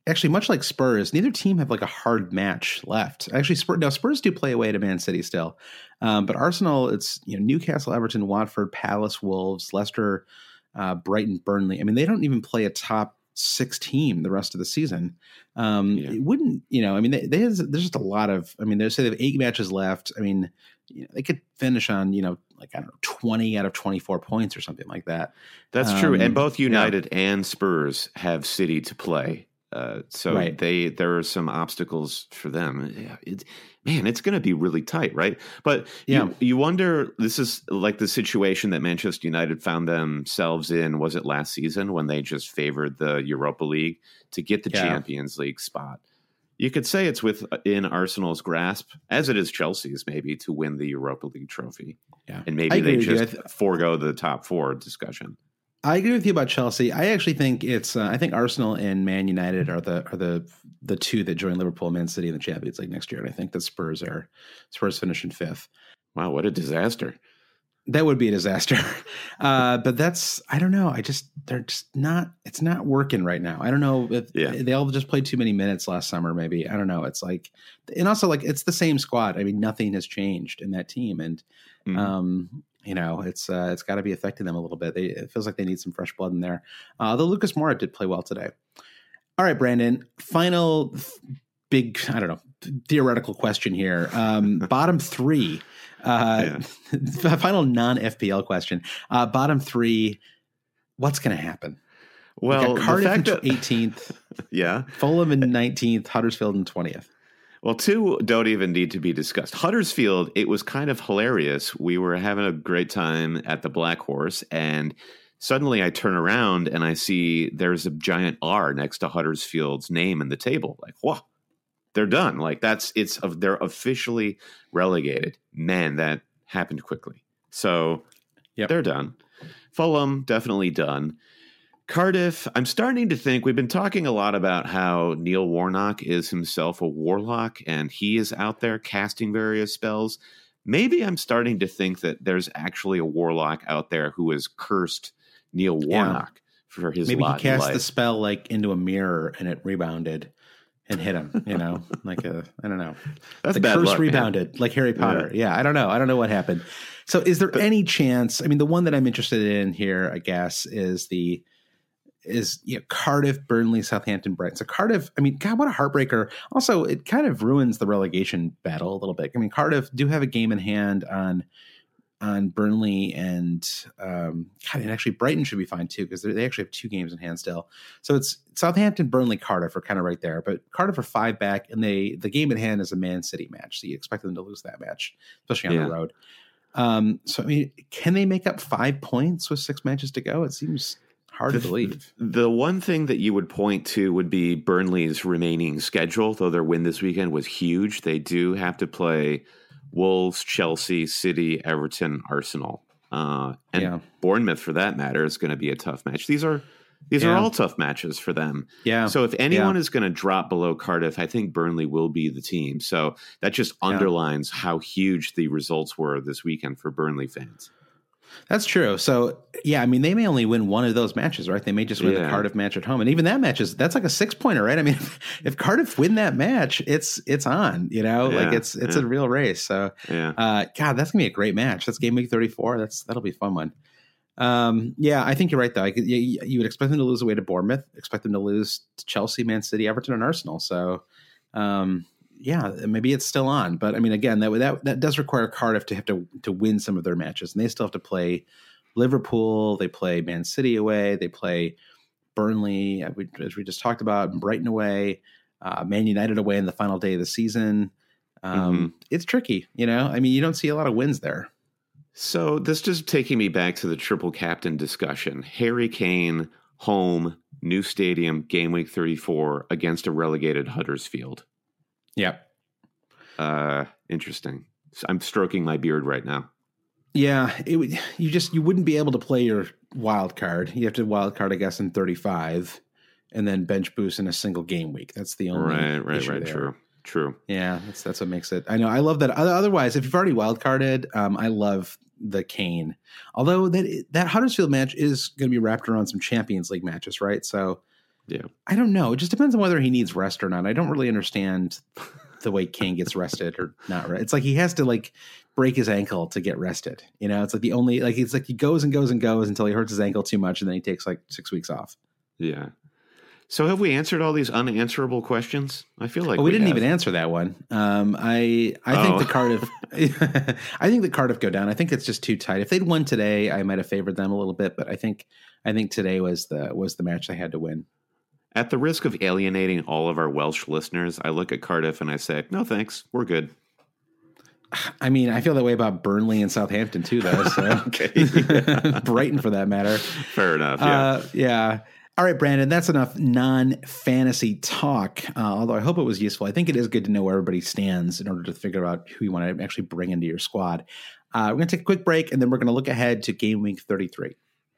actually, much like Spurs, neither team have like a hard match left. Actually, Spurs do play away to Man City still, but Arsenal, it's Newcastle, Everton, Watford, Palace, Wolves, Leicester, Brighton, Burnley. I mean, they don't even play a top 6 team the rest of the season. It wouldn't, I mean, there's just a lot of. I mean, they say they have 8 matches left. I mean, they could finish on like I don't know 20 out of 24 points or something like that. That's true, and both United and Spurs have City to play. So right. there are some obstacles for them. It's going to be really tight, right? But you wonder, this is like the situation that Manchester United found themselves in. Was it last season when they just favored the Europa League to get the Champions League spot? You could say it's within Arsenal's grasp, as it is Chelsea's maybe, to win the Europa League trophy. Yeah. And maybe they just forego the top 4 discussion. I agree with you about Chelsea. I actually think it's. I think Arsenal and Man United are the 2 that join Liverpool and Man City in the Champions League next year. And I think the Spurs finish in 5th. Wow, what a disaster! That would be a disaster. But I don't know. They're just not. It's not working right now. I don't know if they all just played too many minutes last summer. Maybe I don't know. It's like, and also like it's the same squad. I mean, nothing has changed in that team, and it's got to be affecting them a little bit. It feels like they need some fresh blood in there. Though Lucas Moura did play well today. All right, Brandon, final big, I don't know, theoretical question here. Bottom 3, final non-FPL question. Bottom 3, what's going to happen? Well, Cardiff in 18th. Yeah. Fulham in 19th, Huddersfield in 20th. Well, 2 don't even need to be discussed. Huddersfield, it was kind of hilarious. We were having a great time at the Black Horse, and suddenly I turn around and I see there's a giant R next to Huddersfield's name in the table. Like, whoa, they're done. Like they're officially relegated. Man, that happened quickly. So they're done. Fulham, definitely done. Cardiff, I'm starting to think we've been talking a lot about how Neil Warnock is himself a warlock and he is out there casting various spells. Maybe I'm starting to think that there's actually a warlock out there who has cursed Neil Warnock for his maybe lot he cast in life. the spell like into a mirror and it rebounded and hit him, like I don't know. That's the bad curse luck, rebounded, man. Like Harry Potter. Yeah, I don't know. I don't know what happened. So is there any chance, I mean, the one that I'm interested in here, I guess, is Cardiff, Burnley, Southampton, Brighton. So Cardiff, I mean, God, what a heartbreaker. Also, it kind of ruins the relegation battle a little bit. I mean, Cardiff do have a game in hand on Burnley and and actually Brighton should be fine too because they actually have 2 games in hand still. So it's Southampton, Burnley, Cardiff are kind of right there, but Cardiff are 5 back, and the game in hand is a Man City match, so you expect them to lose that match, especially on the road. So I mean, can they make up 5 points with 6 matches to go? It seems hard to believe. The one thing that you would point to would be Burnley's remaining schedule, though their win this weekend was huge. They do have to play Wolves, Chelsea, City, Everton, Arsenal, and Bournemouth, for that matter, is going to be a tough match. These are all tough matches for them. Yeah. So if anyone is going to drop below Cardiff, I think Burnley will be the team. So that just underlines how huge the results were this weekend for Burnley fans. That's true. So, I mean, they may only win one of those matches, right? They may just win the Cardiff match at home. And even that match that's like a 6-pointer, right? I mean, if Cardiff win that match, it's on, like it's a real race. So, God, that's going to be a great match. That's game week 34. That'll be a fun one. I think you're right, though. You would expect them to lose away to Bournemouth, expect them to lose to Chelsea, Man City, Everton, and Arsenal. So, maybe it's still on. But I mean, again, that does require Cardiff to have to win some of their matches, and they still have to play Liverpool. They play Man City away. They play Burnley, as we just talked about, Brighton away, Man United away in the final day of the season. It's tricky, I mean, you don't see a lot of wins there. So this just taking me back to the triple captain discussion. Harry Kane, home, new stadium, game week 34 against a relegated Huddersfield. Yep. Interesting. I'm stroking my beard right now. Yeah, you wouldn't be able to play your wild card. You have to wild card, I guess, in 35, and then bench boost in a single game week. That's the only issue there. True. Yeah, that's what makes it. I know. I love that. Otherwise, if you've already wild carded, I love the Kane. Although that Huddersfield match is going to be wrapped around some Champions League matches, right? So Yeah. I don't know. It just depends on whether he needs rest or not. I don't really understand the way Kane gets rested or not. It's like he has to like break his ankle to get rested. You know, it's like the only, like, it's like he goes and goes and goes until he hurts his ankle too much. And then he takes like 6 weeks off. Yeah. So have we answered all these unanswerable questions? I feel like we didn't even answer that one. I think the Cardiff, I think the Cardiff go down. I think it's just too tight. If they'd won today, I might have favored them a little bit, but I think today was the match they had to win. At the risk of alienating all of our Welsh listeners, I look at Cardiff and I say, no, thanks. We're good. I mean, I feel that way about Burnley and Southampton too, though. So. Okay. Brighton for that matter. Fair enough. Yeah. Yeah. All right, Brandon, that's enough non-fantasy talk, although I hope it was useful. I think it is good to know where everybody stands in order to figure out who you want to actually bring into your squad. We're going to take a quick break, and then we're going to look ahead to game week 33.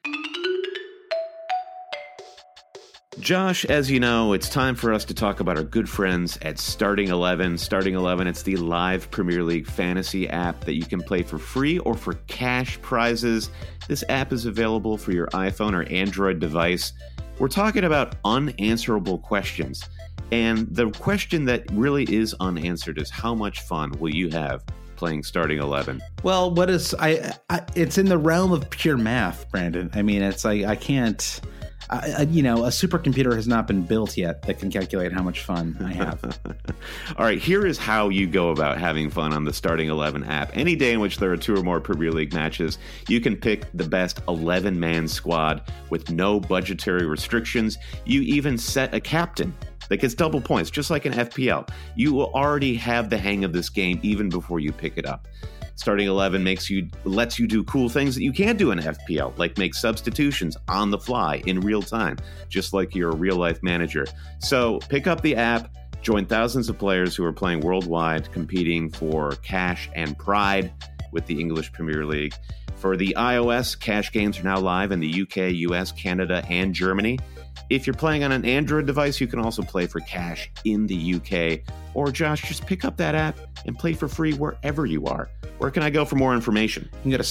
Josh, as you know, it's time for us to talk about our good friends at Starting 11. Starting 11, it's the live Premier League fantasy app that you can play for free or for cash prizes. This app is available for your iPhone or Android device. We're talking about unanswerable questions. And the question that really is unanswered is how much fun will you have playing Starting 11? Well, what is it's in the realm of pure math, Brandon. I mean, it's like I can't a supercomputer has not been built yet that can calculate how much fun I have. All right, here is how you go about having fun on the Starting 11 app. Any day in which there are 2 or more Premier League matches, you can pick the best 11-man squad with no budgetary restrictions. You even set a captain that gets double points, just like an FPL. You will already have the hang of this game even before you pick it up. Starting 11 lets you do cool things that you can't do in FPL, like make substitutions on the fly in real time, just like you're a real-life manager. So pick up the app, join thousands of players who are playing worldwide, competing for cash and pride with the English Premier League. For the iOS, cash games are now live in the UK, US, Canada, and Germany. If you're playing on an Android device, you can also play for cash in the UK. Or, Josh, just pick up that app and play for free wherever you are. Where can I go for more information? You can go to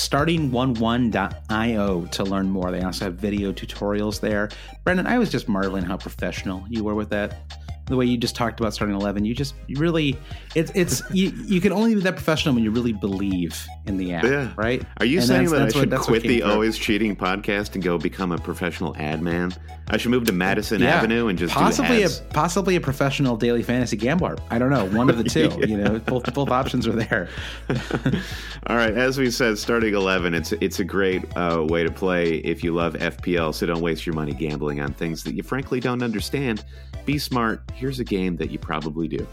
starting11.io to learn more. They also have video tutorials there. Brendan, I was just marveling how professional you were with that. The way you just talked about Starting 11, you really, you can only be that professional when you really believe in the app, yeah. Right? Are you saying that I should quit the Always Cheating podcast and go become a professional ad man? I should move to Madison Avenue and just do ads? Possibly a professional daily fantasy gambler. I don't know, one of the two. Both options are there. All right, as we said, Starting 11, it's a great way to play if you love FPL. So don't waste your money gambling on things that you frankly don't understand. Be smart. Here's a game that you probably do.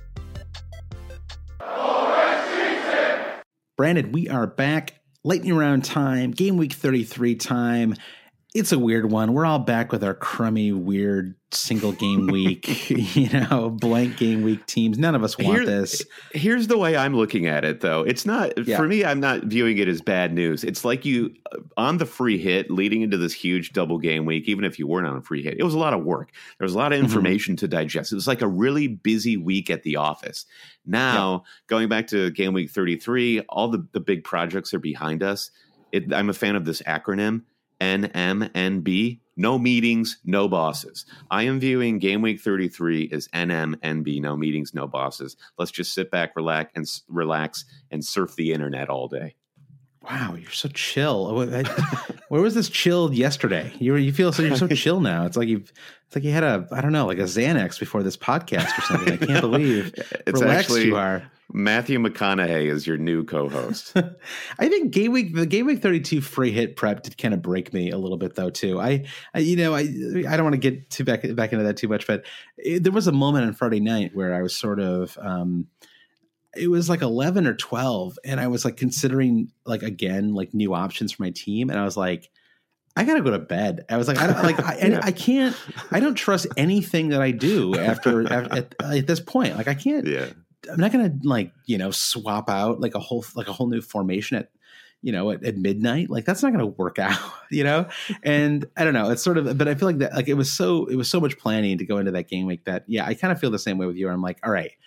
Brandon, we are back. Lightning round time, game week 33 time. It's a weird one. We're all back with our crummy, weird single game week, blank game week teams. None of us want this. Here's the way I'm looking at it, though. It's not, for me, I'm not viewing it as bad news. It's like you, on the free hit, leading into this huge double game week, even if you weren't on a free hit, it was a lot of work. There was a lot of information to digest. It was like a really busy week at the office. Now, going back to game week 33, all the big projects are behind us. I'm a fan of this acronym. NMNB, no meetings, no bosses. I am viewing game week 33 as NMNB, no meetings, no bosses. Let's just sit back, relax, and surf the internet all day. Wow, you're so chill. Where was this chilled yesterday? You feel so you're so chill now. It's like you had a Xanax before this podcast or something. I can't believe it's relaxed actually, you are. Matthew McConaughey is your new co-host. I think the game week 32 free hit prep did kind of break me a little bit though too. I don't want to get too back into that too much, but there was a moment on Friday night where I was sort of it was like 11 or 12, and I was like considering new options for my team, and I was like, I gotta go to bed. I was like, I can't. I don't trust anything that I do at this point. Like I can't. Yeah. I'm not going to swap out like a whole new formation at midnight. Like that's not going to work out, And I don't know. It's sort of, but I feel like that, it was so much planning to go into that game week that, I kind of feel the same way with you. I'm like, all right,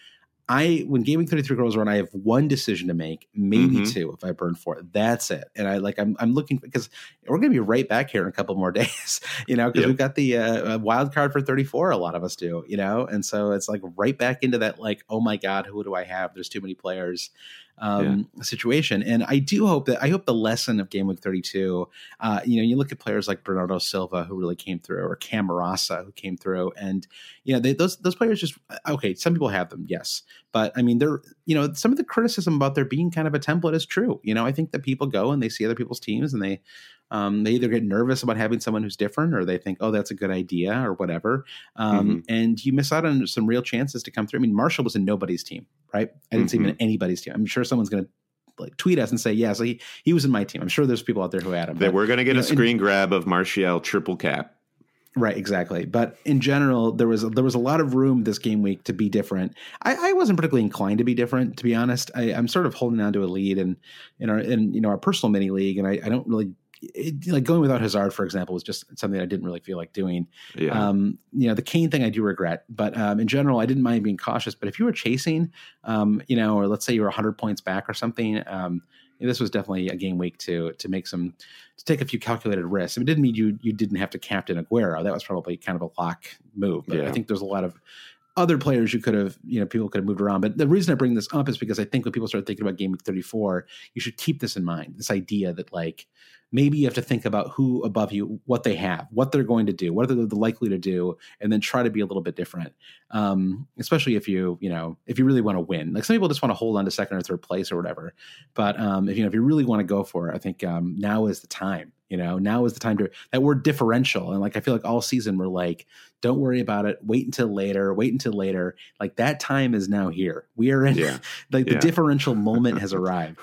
when Game Week 33 rolls around, I have one decision to make, maybe two if I burn 4. That's it. And I'm looking, because we're going to be right back here in a couple more days, because we've got the wild card for 34. A lot of us do, and so it's like right back into that, like, oh my God, who do I have? There's too many players situation. And I hope the lesson of Game Week 32, you look at players like Bernardo Silva, who really came through, or Camarasa, who came through, and those players just, okay, some people have them, yes, but I mean, they're, some of the criticism about there being kind of a template is true. I think that people go and they see other people's teams and they either get nervous about having someone who's different, or they think, oh, that's a good idea, or whatever. And you miss out on some real chances to come through. I mean, Marshall was in nobody's team, right? I didn't see him in anybody's team. I'm sure someone's going to like tweet us and say, yeah, so he was in my team. I'm sure there's people out there who had him. That we're going to get a screen grab of Martial triple cap. Right, exactly. But in general, there was a lot of room this game week to be different. I wasn't particularly inclined to be different, to be honest. I'm sort of holding on to a lead in our personal mini league, and I don't really. Like going without Hazard, for example, was just something I didn't really feel like doing. Yeah. The Kane thing I do regret, but in general, I didn't mind being cautious. But if you were chasing, or let's say you were 100 points back or something, this was definitely a game week to take a few calculated risks. It didn't mean you didn't have to captain Aguero. That was probably kind of a lock move. But I think there's a lot of other players you could have, people could have moved around. But the reason I bring this up is because I think when people start thinking about Game Week 34, you should keep this in mind. This idea that, like, maybe you have to think about who above you, what they have, what they're going to do, what they're likely to do, and then try to be a little bit different. Especially if you really want to win. Like, some people just want to hold on to second or third place or whatever. But if you really want to go for it, I think now is the time. Now is the time that word differential. And like, I feel like all season we're like, don't worry about it. Wait until later. Like, that time is now here. We are in the differential moment has arrived.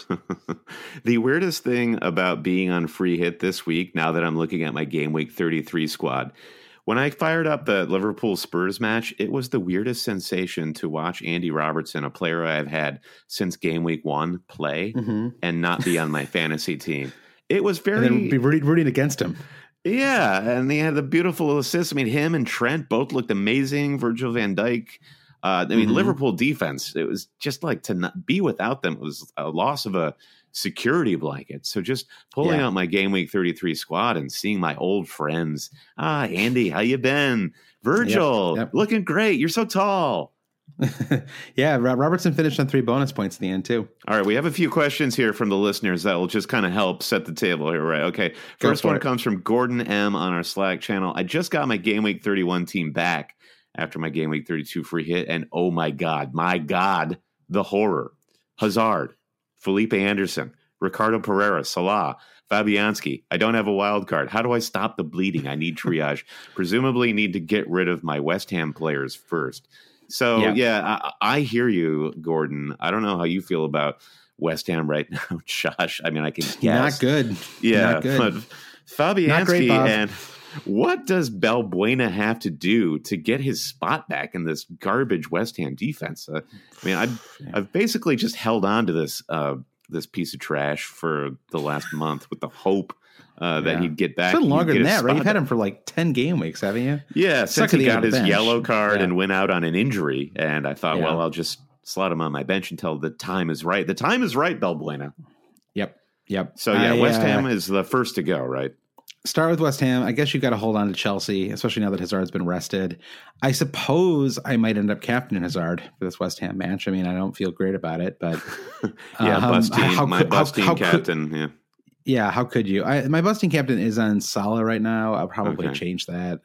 The weirdest thing about being on free hit this week, now that I'm looking at my Game Week 33 squad, when I fired up the Liverpool Spurs match, it was the weirdest sensation to watch Andy Robertson, a player I've had since Game Week 1, play and not be on my fantasy team. It was very... And then be rooting against him. Yeah, and they had the beautiful assists. I mean, him and Trent both looked amazing. Virgil van Dijk. Liverpool defense, it was just like to not be without them. It was a loss of a security blanket. So just pulling out my Game Week 33 squad and seeing my old friends. Andy, how you been? Virgil, looking great. You're so tall. Yeah, Robertson finished on 3 bonus points in the end too. All right, we have a few questions here from the listeners that will just kind of help set the table here, right? Okay, first one comes from Gordon M on our Slack channel. I just got my Game Week 31 team back after my Game Week 32 free hit, and oh my God, the horror. Hazard, Felipe Anderson, Ricardo Pereira, Salah, Fabianski. I don't have a wild card. How do I stop the bleeding? I need triage. Presumably need to get rid of my West Ham players first. So, I hear you, Gordon. I don't know how you feel about West Ham right now, Josh. I mean, I can guess. Not good. Yeah, not good. But Fabianski, and what does Balbuena have to do to get his spot back in this garbage West Ham defense? I've basically just held on to this piece of trash for the last month with the hope that he'd get back. It's been longer than that, right? You've had him for like 10 game weeks, haven't you? Yeah, since he got his yellow card and went out on an injury. And I thought, well, I'll just slot him on my bench until the time is right. The time is right, Balbuena. Yep. So, West Ham is the first to go, right? Start with West Ham. I guess you've got to hold on to Chelsea, especially now that Hazard's been rested. I suppose I might end up captaining Hazard for this West Ham match. I mean, I don't feel great about it, but busting captain. Yeah, how could you? My busting captain is on Salah right now. I'll probably change that.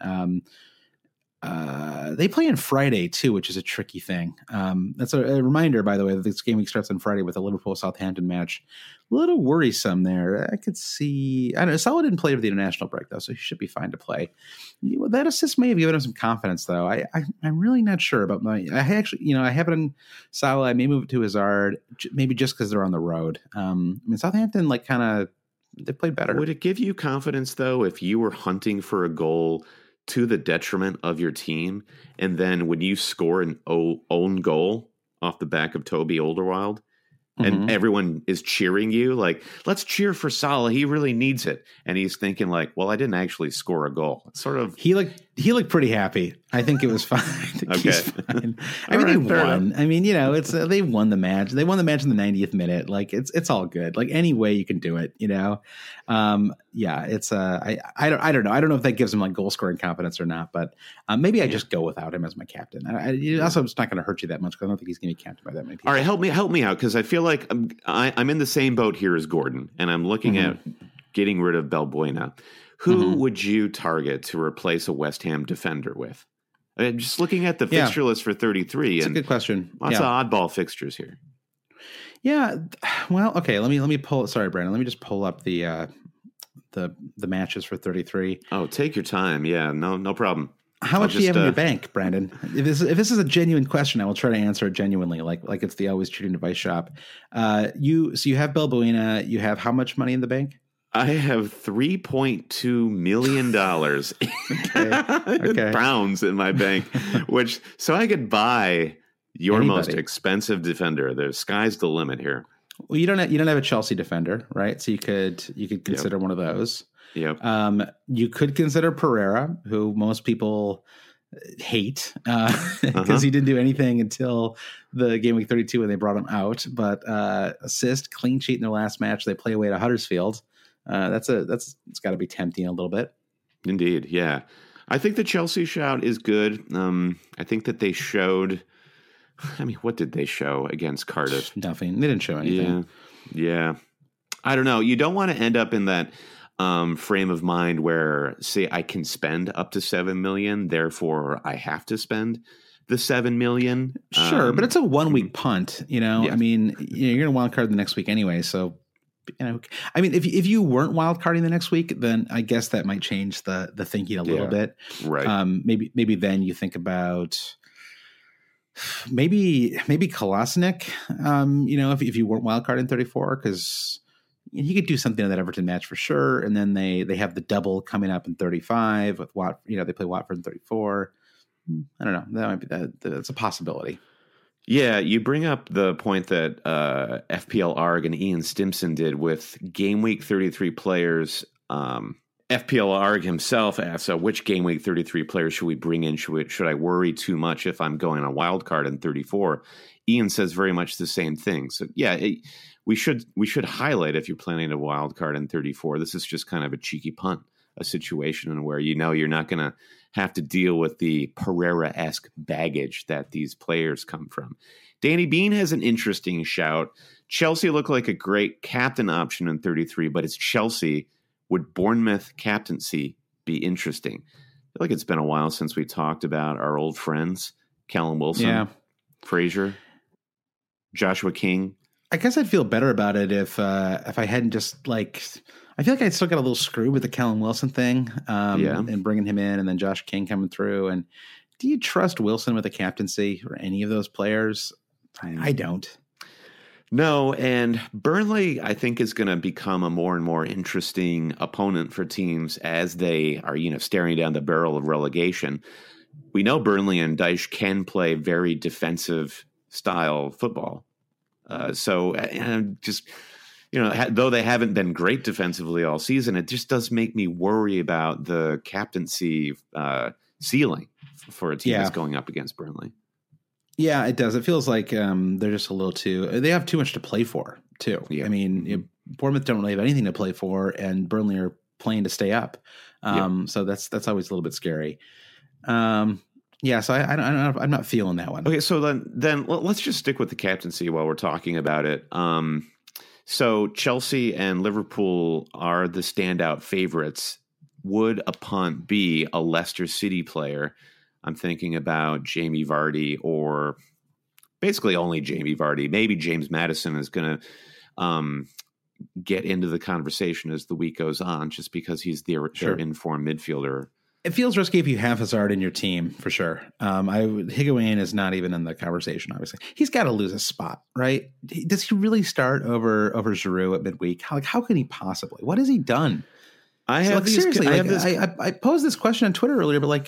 They play on Friday too, which is a tricky thing. That's a reminder, by the way, that this game week starts on Friday with a Liverpool-Southampton match. A little worrisome there. I could see. I don't know. Salah didn't play over the international break though, so he should be fine to play. That assist may have given him some confidence though. I'm really not sure about I have it on Salah. I may move it to Hazard, maybe just because they're on the road. Southampton they played better. Would it give you confidence though if you were hunting for a goal to the detriment of your team, and then when you score an own goal off the back of Toby Alderweireld, and everyone is cheering you, like, let's cheer for Salah. He really needs it. And he's thinking like, well, I didn't actually score a goal. It's sort of. He looked pretty happy. I think it was fine. He's fine. I mean, right, they won. I mean, it's they won the match. They won the match in the 90th minute. Like it's all good. Like any way you can do it, Yeah, it's I don't know. I don't know if that gives him like goal scoring confidence or not, but maybe I just go without him as my captain. Also, it's not going to hurt you that much because I don't think he's going to be captained by that many people. All right, help me out, because I feel like I'm in the same boat here as Gordon, and I'm looking at getting rid of Balbuena. Who would you target to replace a West Ham defender with? Just looking at the fixture list for 33. It's a good question. Lots of oddball fixtures here. Yeah. Well, okay. Let me pull. Sorry, Brandon. Let me just pull up the matches for 33. Oh, take your time. Yeah. No problem. How much do you have in your bank, Brandon? If this is a genuine question, I will try to answer it genuinely, like it's the Always Treating Device shop. You have Balbuena. You have how much money in the bank? I have $3.2 million pounds in my bank, so I could buy your most expensive defender. The sky's the limit here. Well, you don't have a Chelsea defender, right? So you could consider one of those. Yep. You could consider Pereira, who most people hate because he didn't do anything until the game week 32 when they brought him out. But assist, clean sheet in their last match. They play away to Huddersfield. It's got to be tempting a little bit. Indeed, yeah. I think the Chelsea shout is good. I think that they showed. I mean, what did they show against Cardiff? Nothing. They didn't show anything. Yeah. I don't know. You don't want to end up in that frame of mind where, say, I can spend up to $7 million, therefore I have to spend the $7 million. Sure, but it's a 1 week punt. Yeah. I mean, you're going to wild card the next week anyway, so. I mean, if you weren't wildcarding the next week, then I guess that might change the thinking a little bit. Right. Maybe then you think about maybe Kolasinac, if you weren't wildcarding 34, because he could do something in that Everton match for sure. And then they have the double coming up in 35 with they play Watford in 34. I don't know. That might be that's a possibility. Yeah, you bring up the point that FPL ARG and Ian Stimson did with game week 33 players. FPL ARG himself asked, which game week 33 players should we bring in? Should I worry too much if I'm going on wild card in 34? Ian says very much the same thing. So yeah, we should highlight if you're planning a wild card in 34. This is just kind of a cheeky punt, a situation where you're not going to have to deal with the Pereira-esque baggage that these players come from. Danny Bean has an interesting shout. Chelsea look like a great captain option in 33, but it's Chelsea. Would Bournemouth captaincy be interesting? I feel like it's been a while since we talked about our old friends, Callum Wilson, Fraser, Joshua King. I guess I'd feel better about it if I hadn't just I feel like I still got a little screwed with the Callum Wilson thing, and bringing him in, and then Josh King coming through. And do you trust Wilson with the captaincy or any of those players? I don't. No, and Burnley, I think, is going to become a more and more interesting opponent for teams as they are, staring down the barrel of relegation. We know Burnley and Dyche can play very defensive style football. Though they haven't been great defensively all season, it just does make me worry about the captaincy ceiling for a team that's going up against Burnley. Yeah, it does. It feels like they're just a little they have too much to play for, too. Yeah. I mean, Bournemouth don't really have anything to play for, and Burnley are playing to stay up. So that's always a little bit scary. So I'm not feeling that one. Okay, so then let's just stick with the captaincy while we're talking about it. So Chelsea and Liverpool are the standout favorites. Would a punt be a Leicester City player? I'm thinking about Jamie Vardy, or basically only Jamie Vardy. Maybe James Maddison is going to get into the conversation as the week goes on, just because he's their informed midfielder. It feels risky if you have Hazard in your team, for sure. Higuain is not even in the conversation, obviously. He's got to lose a spot, right? Does he really start over Giroud at midweek? How can he possibly? What has he done? I posed this question on Twitter earlier, but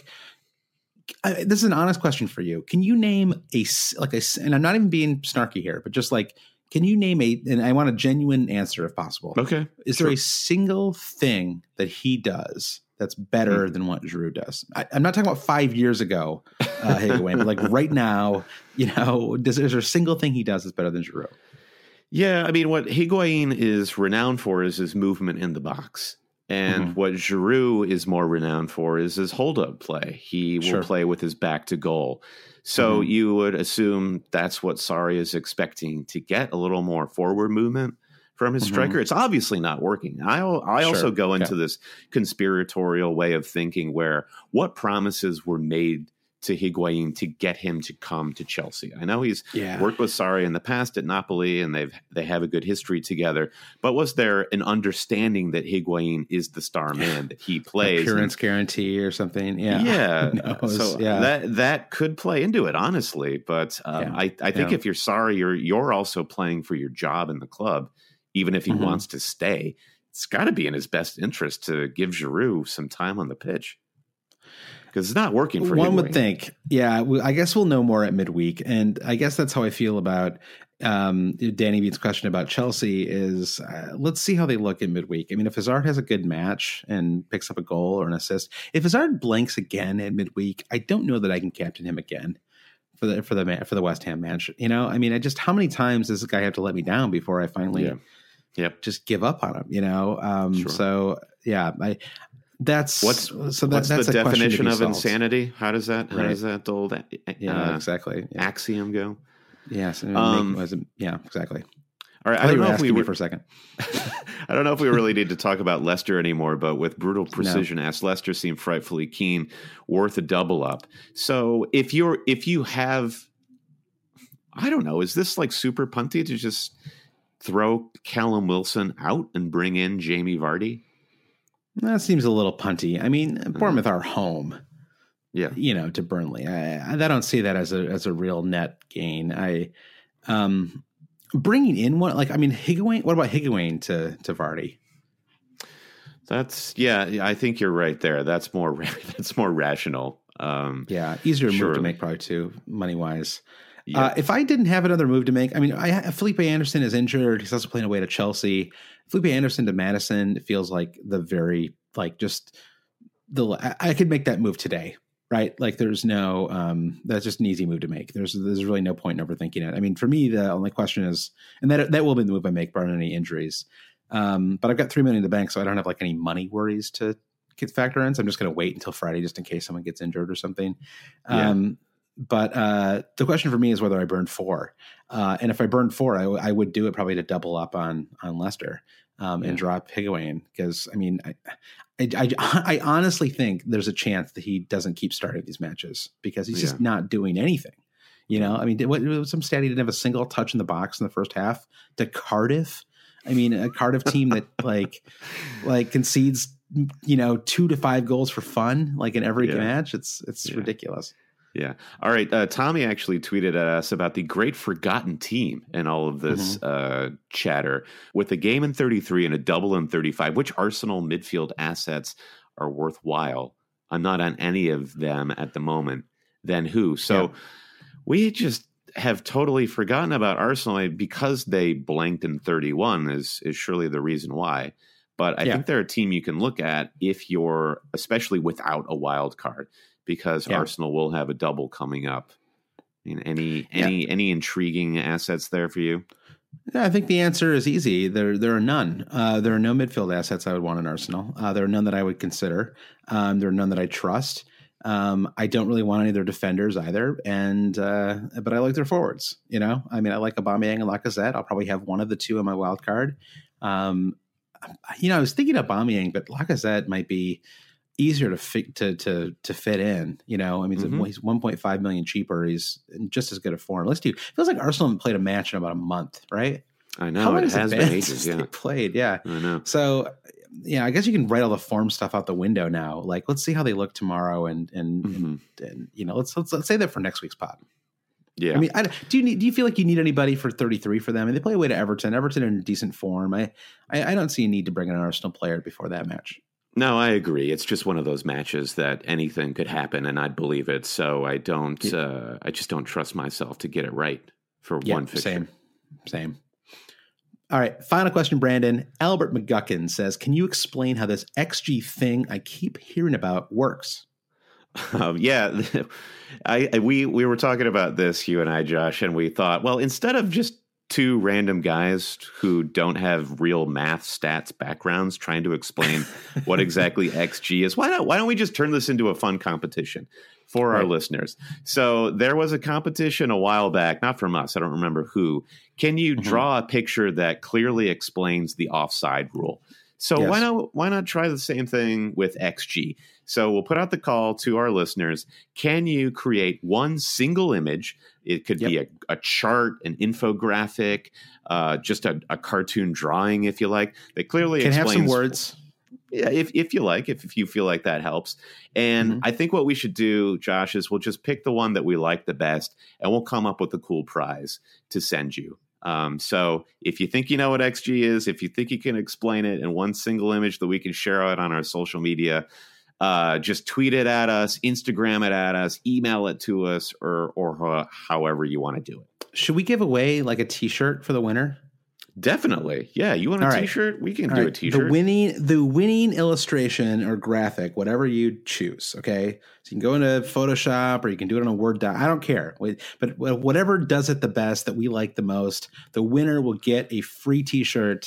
this is an honest question for you. Can you name and I'm not even being snarky here, but just Can you name and I want a genuine answer if possible. Okay. Is there a single thing that he does that's better than what Giroud does? I'm not talking about 5 years ago, Higuain, but like right now, is there a single thing he does that's better than Giroud? Yeah, I mean, what Higuain is renowned for is his movement in the box. And what Giroud is more renowned for is his hold-up play. He will play with his back to goal. So you would assume that's what Sarri is expecting, to get a little more forward movement from his striker. It's obviously not working. I also go into this conspiratorial way of thinking where what promises were made to Higuain to get him to come to Chelsea. I know he's worked with Sarri in the past at Napoli, and they have a good history together. But was there an understanding that Higuain is the star man, that he plays? Appearance guarantee or something? Yeah. So that could play into it, honestly. But I think if you're Sarri, you're also playing for your job in the club, even if he wants to stay. It's got to be in his best interest to give Giroud some time on the pitch, because it's not working for him. One would think. Yeah, I guess we'll know more at midweek. And I guess that's how I feel about Danny Beat's question about Chelsea is let's see how they look at midweek. I mean, if Hazard has a good match and picks up a goal or an assist, if Hazard blanks again at midweek, I don't know that I can captain him again for the West Ham match. I mean, how many times does this guy have to let me down before I finally just give up on him, So yeah, that's the definition of insanity? How does that old axiom go? Yes. Exactly. All right. I don't know if we for a second. I don't know if we really need to talk about Leicester anymore, but with brutal precision, Leicester seem frightfully keen, worth a double up. So if you have, I don't know, is this like super punty to just throw Callum Wilson out and bring in Jamie Vardy? That seems a little punty. I mean, Bournemouth are home. Yeah. To Burnley. I don't see that as a real net gain. Bringing in one, Higuain, what about Higuain to Vardy? I think you're right there. That's more rational. Easier move to make probably too, money-wise. Yeah. If I didn't have another move to make, Felipe Anderson is injured. He's also playing away to Chelsea. Felipe Anderson to Madison, it feels like I could make that move today, right? Like there's no, that's just an easy move to make. There's really no point in overthinking it. I mean, for me, the only question is, and that will be the move I make, barring any injuries. But I've got $3 million in the bank, so I don't have any money worries to factor in. So I'm just going to wait until Friday just in case someone gets injured or something. But the question for me is whether I burn 4. And if I burn 4, I would do it probably to double up on Leicester and drop Higuain, because I honestly think there's a chance that he doesn't keep starting these matches because he's just not doing anything. Some stat he didn't have a single touch in the box in the first half to Cardiff. A Cardiff team that like concedes 2 to 5 goals for fun in every match. It's ridiculous. Yeah. All right. Tommy actually tweeted at us about the great forgotten team and all of this chatter. With a game in 33 and a double in 35, which Arsenal midfield assets are worthwhile? I'm not on any of them at the moment. Then who? So we just have totally forgotten about Arsenal because they blanked in 31 is surely the reason why. But I think they're a team you can look at if you're, especially without a wild card, because Arsenal will have a double coming up. Any intriguing assets there for you? Yeah, I think the answer is easy. There are none. There are no midfield assets I would want in Arsenal. There are none that I would consider. There are none that I trust. I don't really want any of their defenders either. But I like their forwards. I like Aubameyang and Lacazette. I'll probably have one of the two in my wild card. I was thinking Aubameyang, but Lacazette might be easier to fit in. He's 1.5 million cheaper. He's in just as good a form. It feels like Arsenal haven't played a match in about a month, right? I know. It has been ages. They played. Yeah. I know. So I guess you can write all the form stuff out the window now. Let's see how they look tomorrow, and let's say that for next week's pod. Yeah. Do you feel like you need anybody for 33 for them? And they play away to Everton. Everton in decent form. I don't see a need to bring in an Arsenal player before that match. No, I agree. It's just one of those matches that anything could happen, and I'd believe it. So I just don't trust myself to get it right for one fixture. Same. All right. Final question, Brandon. Albert McGuckin says, can you explain how this XG thing I keep hearing about works? Yeah, we were talking about this, you and I, Josh, and we thought, well, instead of just two random guys who don't have real math stats backgrounds trying to explain what exactly XG is, why don't we just turn this into a fun competition for our listeners? So there was a competition a while back, not from us, I don't remember who. Can you draw a picture that clearly explains the offside rule? So why not try the same thing with XG? So we'll put out the call to our listeners. Can you create one single image? It could be a chart, an infographic, just a cartoon drawing, if you like, that clearly can explains. Have some words. Yeah, if you like, if you feel like that helps. And I think what we should do, Josh, is we'll just pick the one that we like the best, and we'll come up with a cool prize to send you. So if you think you know what XG is, if you think you can explain it in one single image that we can share out on our social media, just tweet it at us, Instagram it at us, email it to us, or however you want to do it. Should we give away like a t-shirt for the winner? Definitely. Yeah. You want a t-shirt? We can do a t-shirt. The winning illustration or graphic, whatever you choose. Okay. So you can go into Photoshop or you can do it on a Word doc. I don't care. But whatever does it the best that we like the most, the winner will get a free t-shirt.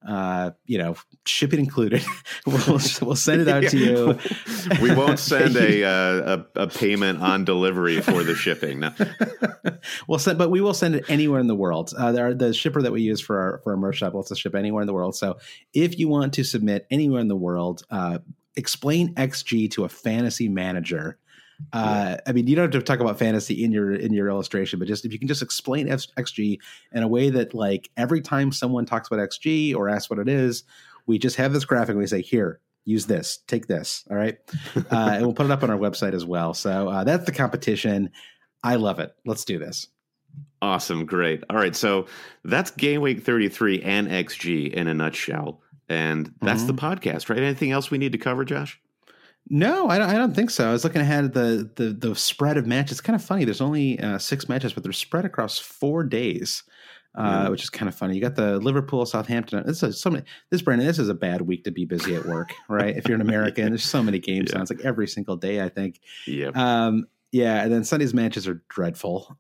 Shipping included. We'll send it out to you. We won't send a payment on delivery for the shipping. No. But we will send it anywhere in the world. The shipper that we use for our merch shop lets us ship anywhere in the world. So if you want to submit anywhere in the world, explain XG to a fantasy manager. I mean, you don't have to talk about fantasy in your illustration, but just if you can just explain XG in a way that, like, every time someone talks about XG or asks what it is, we just have this graphic and we say, here, use this, take this. All right. And we'll put it up on our website as well. So that's the competition. I love it. Let's do this. Awesome. Great. All right. So that's Game Week 33 and XG in a nutshell. And that's the podcast, right? Anything else we need to cover, Josh? No, I don't think so. I was looking ahead at the spread of matches. It's kind of funny. There's only 6 matches, but they're spread across 4 days, which is kind of funny. You got the Liverpool, Southampton. This is a bad week to be busy at work, right? If you're an American, there's so many games on. It's like every single day, I think. Yep. And then Sunday's matches are dreadful.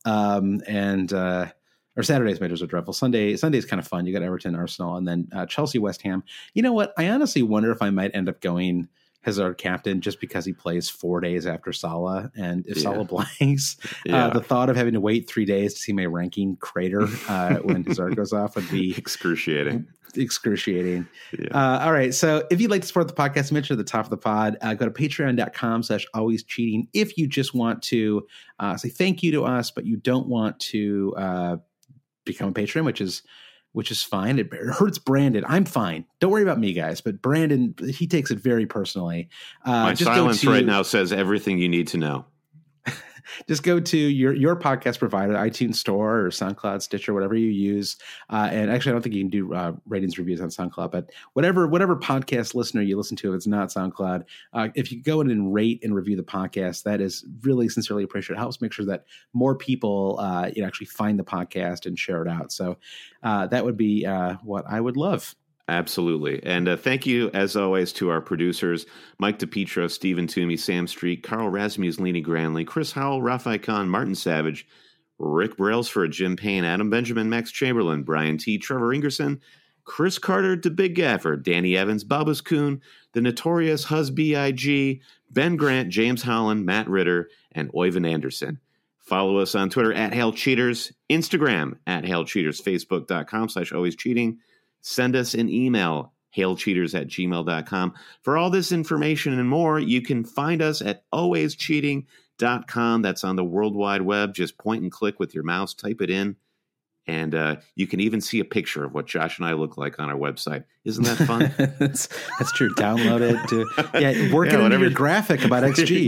Or Saturday's matches are dreadful. Sunday's kind of fun. You got Everton, Arsenal, and then Chelsea, West Ham. You know what? I honestly wonder if I might end up going Hazard captain just because he plays 4 days after Salah, and if Salah blanks, the thought of having to wait 3 days to see my ranking crater when Hazard goes off would be excruciating. All right, so if you'd like to support the podcast, mention at the top of the pod, go to patreon.com/alwayscheating if you just want to say thank you to us, but you don't want to become a patron, which is fine. It hurts Brandon. I'm fine. Don't worry about me, guys. But Brandon, he takes it very personally. My silence right now says everything you need to know. Just go to your podcast provider, iTunes Store or SoundCloud, Stitcher, whatever you use. And actually, I don't think you can do ratings reviews on SoundCloud, but whatever podcast listener you listen to, if it's not SoundCloud, if you go in and rate and review the podcast, that is really sincerely appreciated. It helps make sure that more people actually find the podcast and share it out. So that would be what I would love. Absolutely. And thank you, as always, to our producers, Mike DePietro, Stephen Toomey, Sam Street, Carl Rasmussen, Lenny Granley, Chris Howell, Rafi Khan, Martin Savage, Rick Brailsford, Jim Payne, Adam Benjamin, Max Chamberlain, Brian T., Trevor Ingerson, Chris Carter, The Big Gaffer, Danny Evans, Babas Kuhn, The Notorious Huz B.I.G., Ben Grant, James Holland, Matt Ritter, and Oyvind Anderson. Follow us on Twitter at HailCheaters, Instagram at HailCheaters, Facebook.com/alwayscheating. Send us an email, hailcheaters@gmail.com. For all this information and more, you can find us at alwayscheating.com. That's on the World Wide Web. Just point and click with your mouse, type it in, and you can even see a picture of what Josh and I look like on our website. Isn't that fun? That's true. Download it. Work it into your graphic about XG.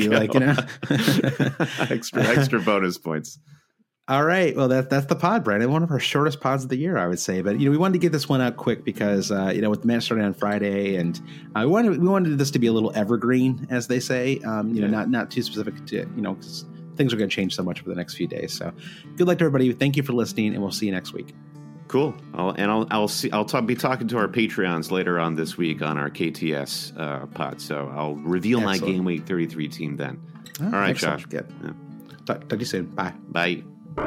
Extra bonus points. All right. Well, that's the pod, Brandon. One of our shortest pods of the year, I would say. But we wanted to get this one out quick because with the match starting on Friday, and we wanted this to be a little evergreen, as they say. Not too specific to because things are going to change so much for the next few days. So, good luck to everybody. Thank you for listening, and we'll see you next week. Cool. I'll be talking to our Patreons later on this week on our KTS pod. So I'll reveal my Game Week 33 team then. All right, excellent. Josh. Good. Yeah. Talk to you soon. Bye. Bye.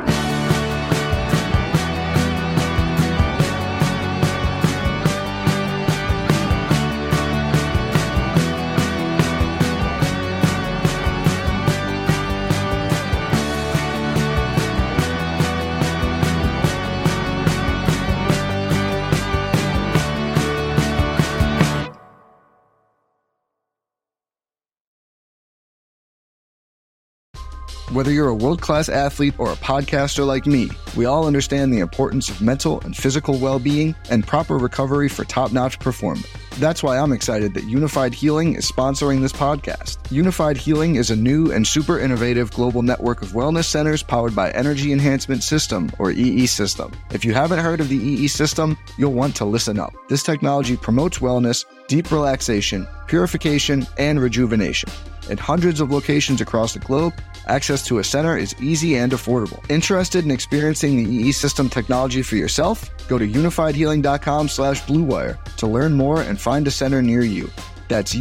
Whether you're a world-class athlete or a podcaster like me, we all understand the importance of mental and physical well-being and proper recovery for top-notch performance. That's why I'm excited that Unified Healing is sponsoring this podcast. Unified Healing is a new and super innovative global network of wellness centers powered by Energy Enhancement System, or EE System. If you haven't heard of the EE System, you'll want to listen up. This technology promotes wellness, deep relaxation, purification, and rejuvenation. In hundreds of locations across the globe, access to a center is easy and affordable. Interested in experiencing the EE System technology for yourself? Go to unifiedhealing.com/bluewire to learn more and find a center near you. That's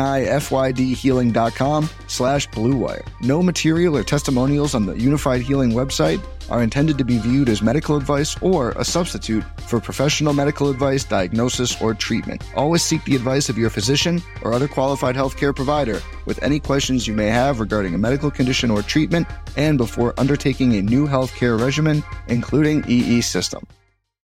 unifydhealing.com/bluewire. No material or testimonials on the Unified Healing website are intended to be viewed as medical advice or a substitute for professional medical advice, diagnosis, or treatment. Always seek the advice of your physician or other qualified healthcare provider with any questions you may have regarding a medical condition or treatment and before undertaking a new healthcare regimen, including EE System.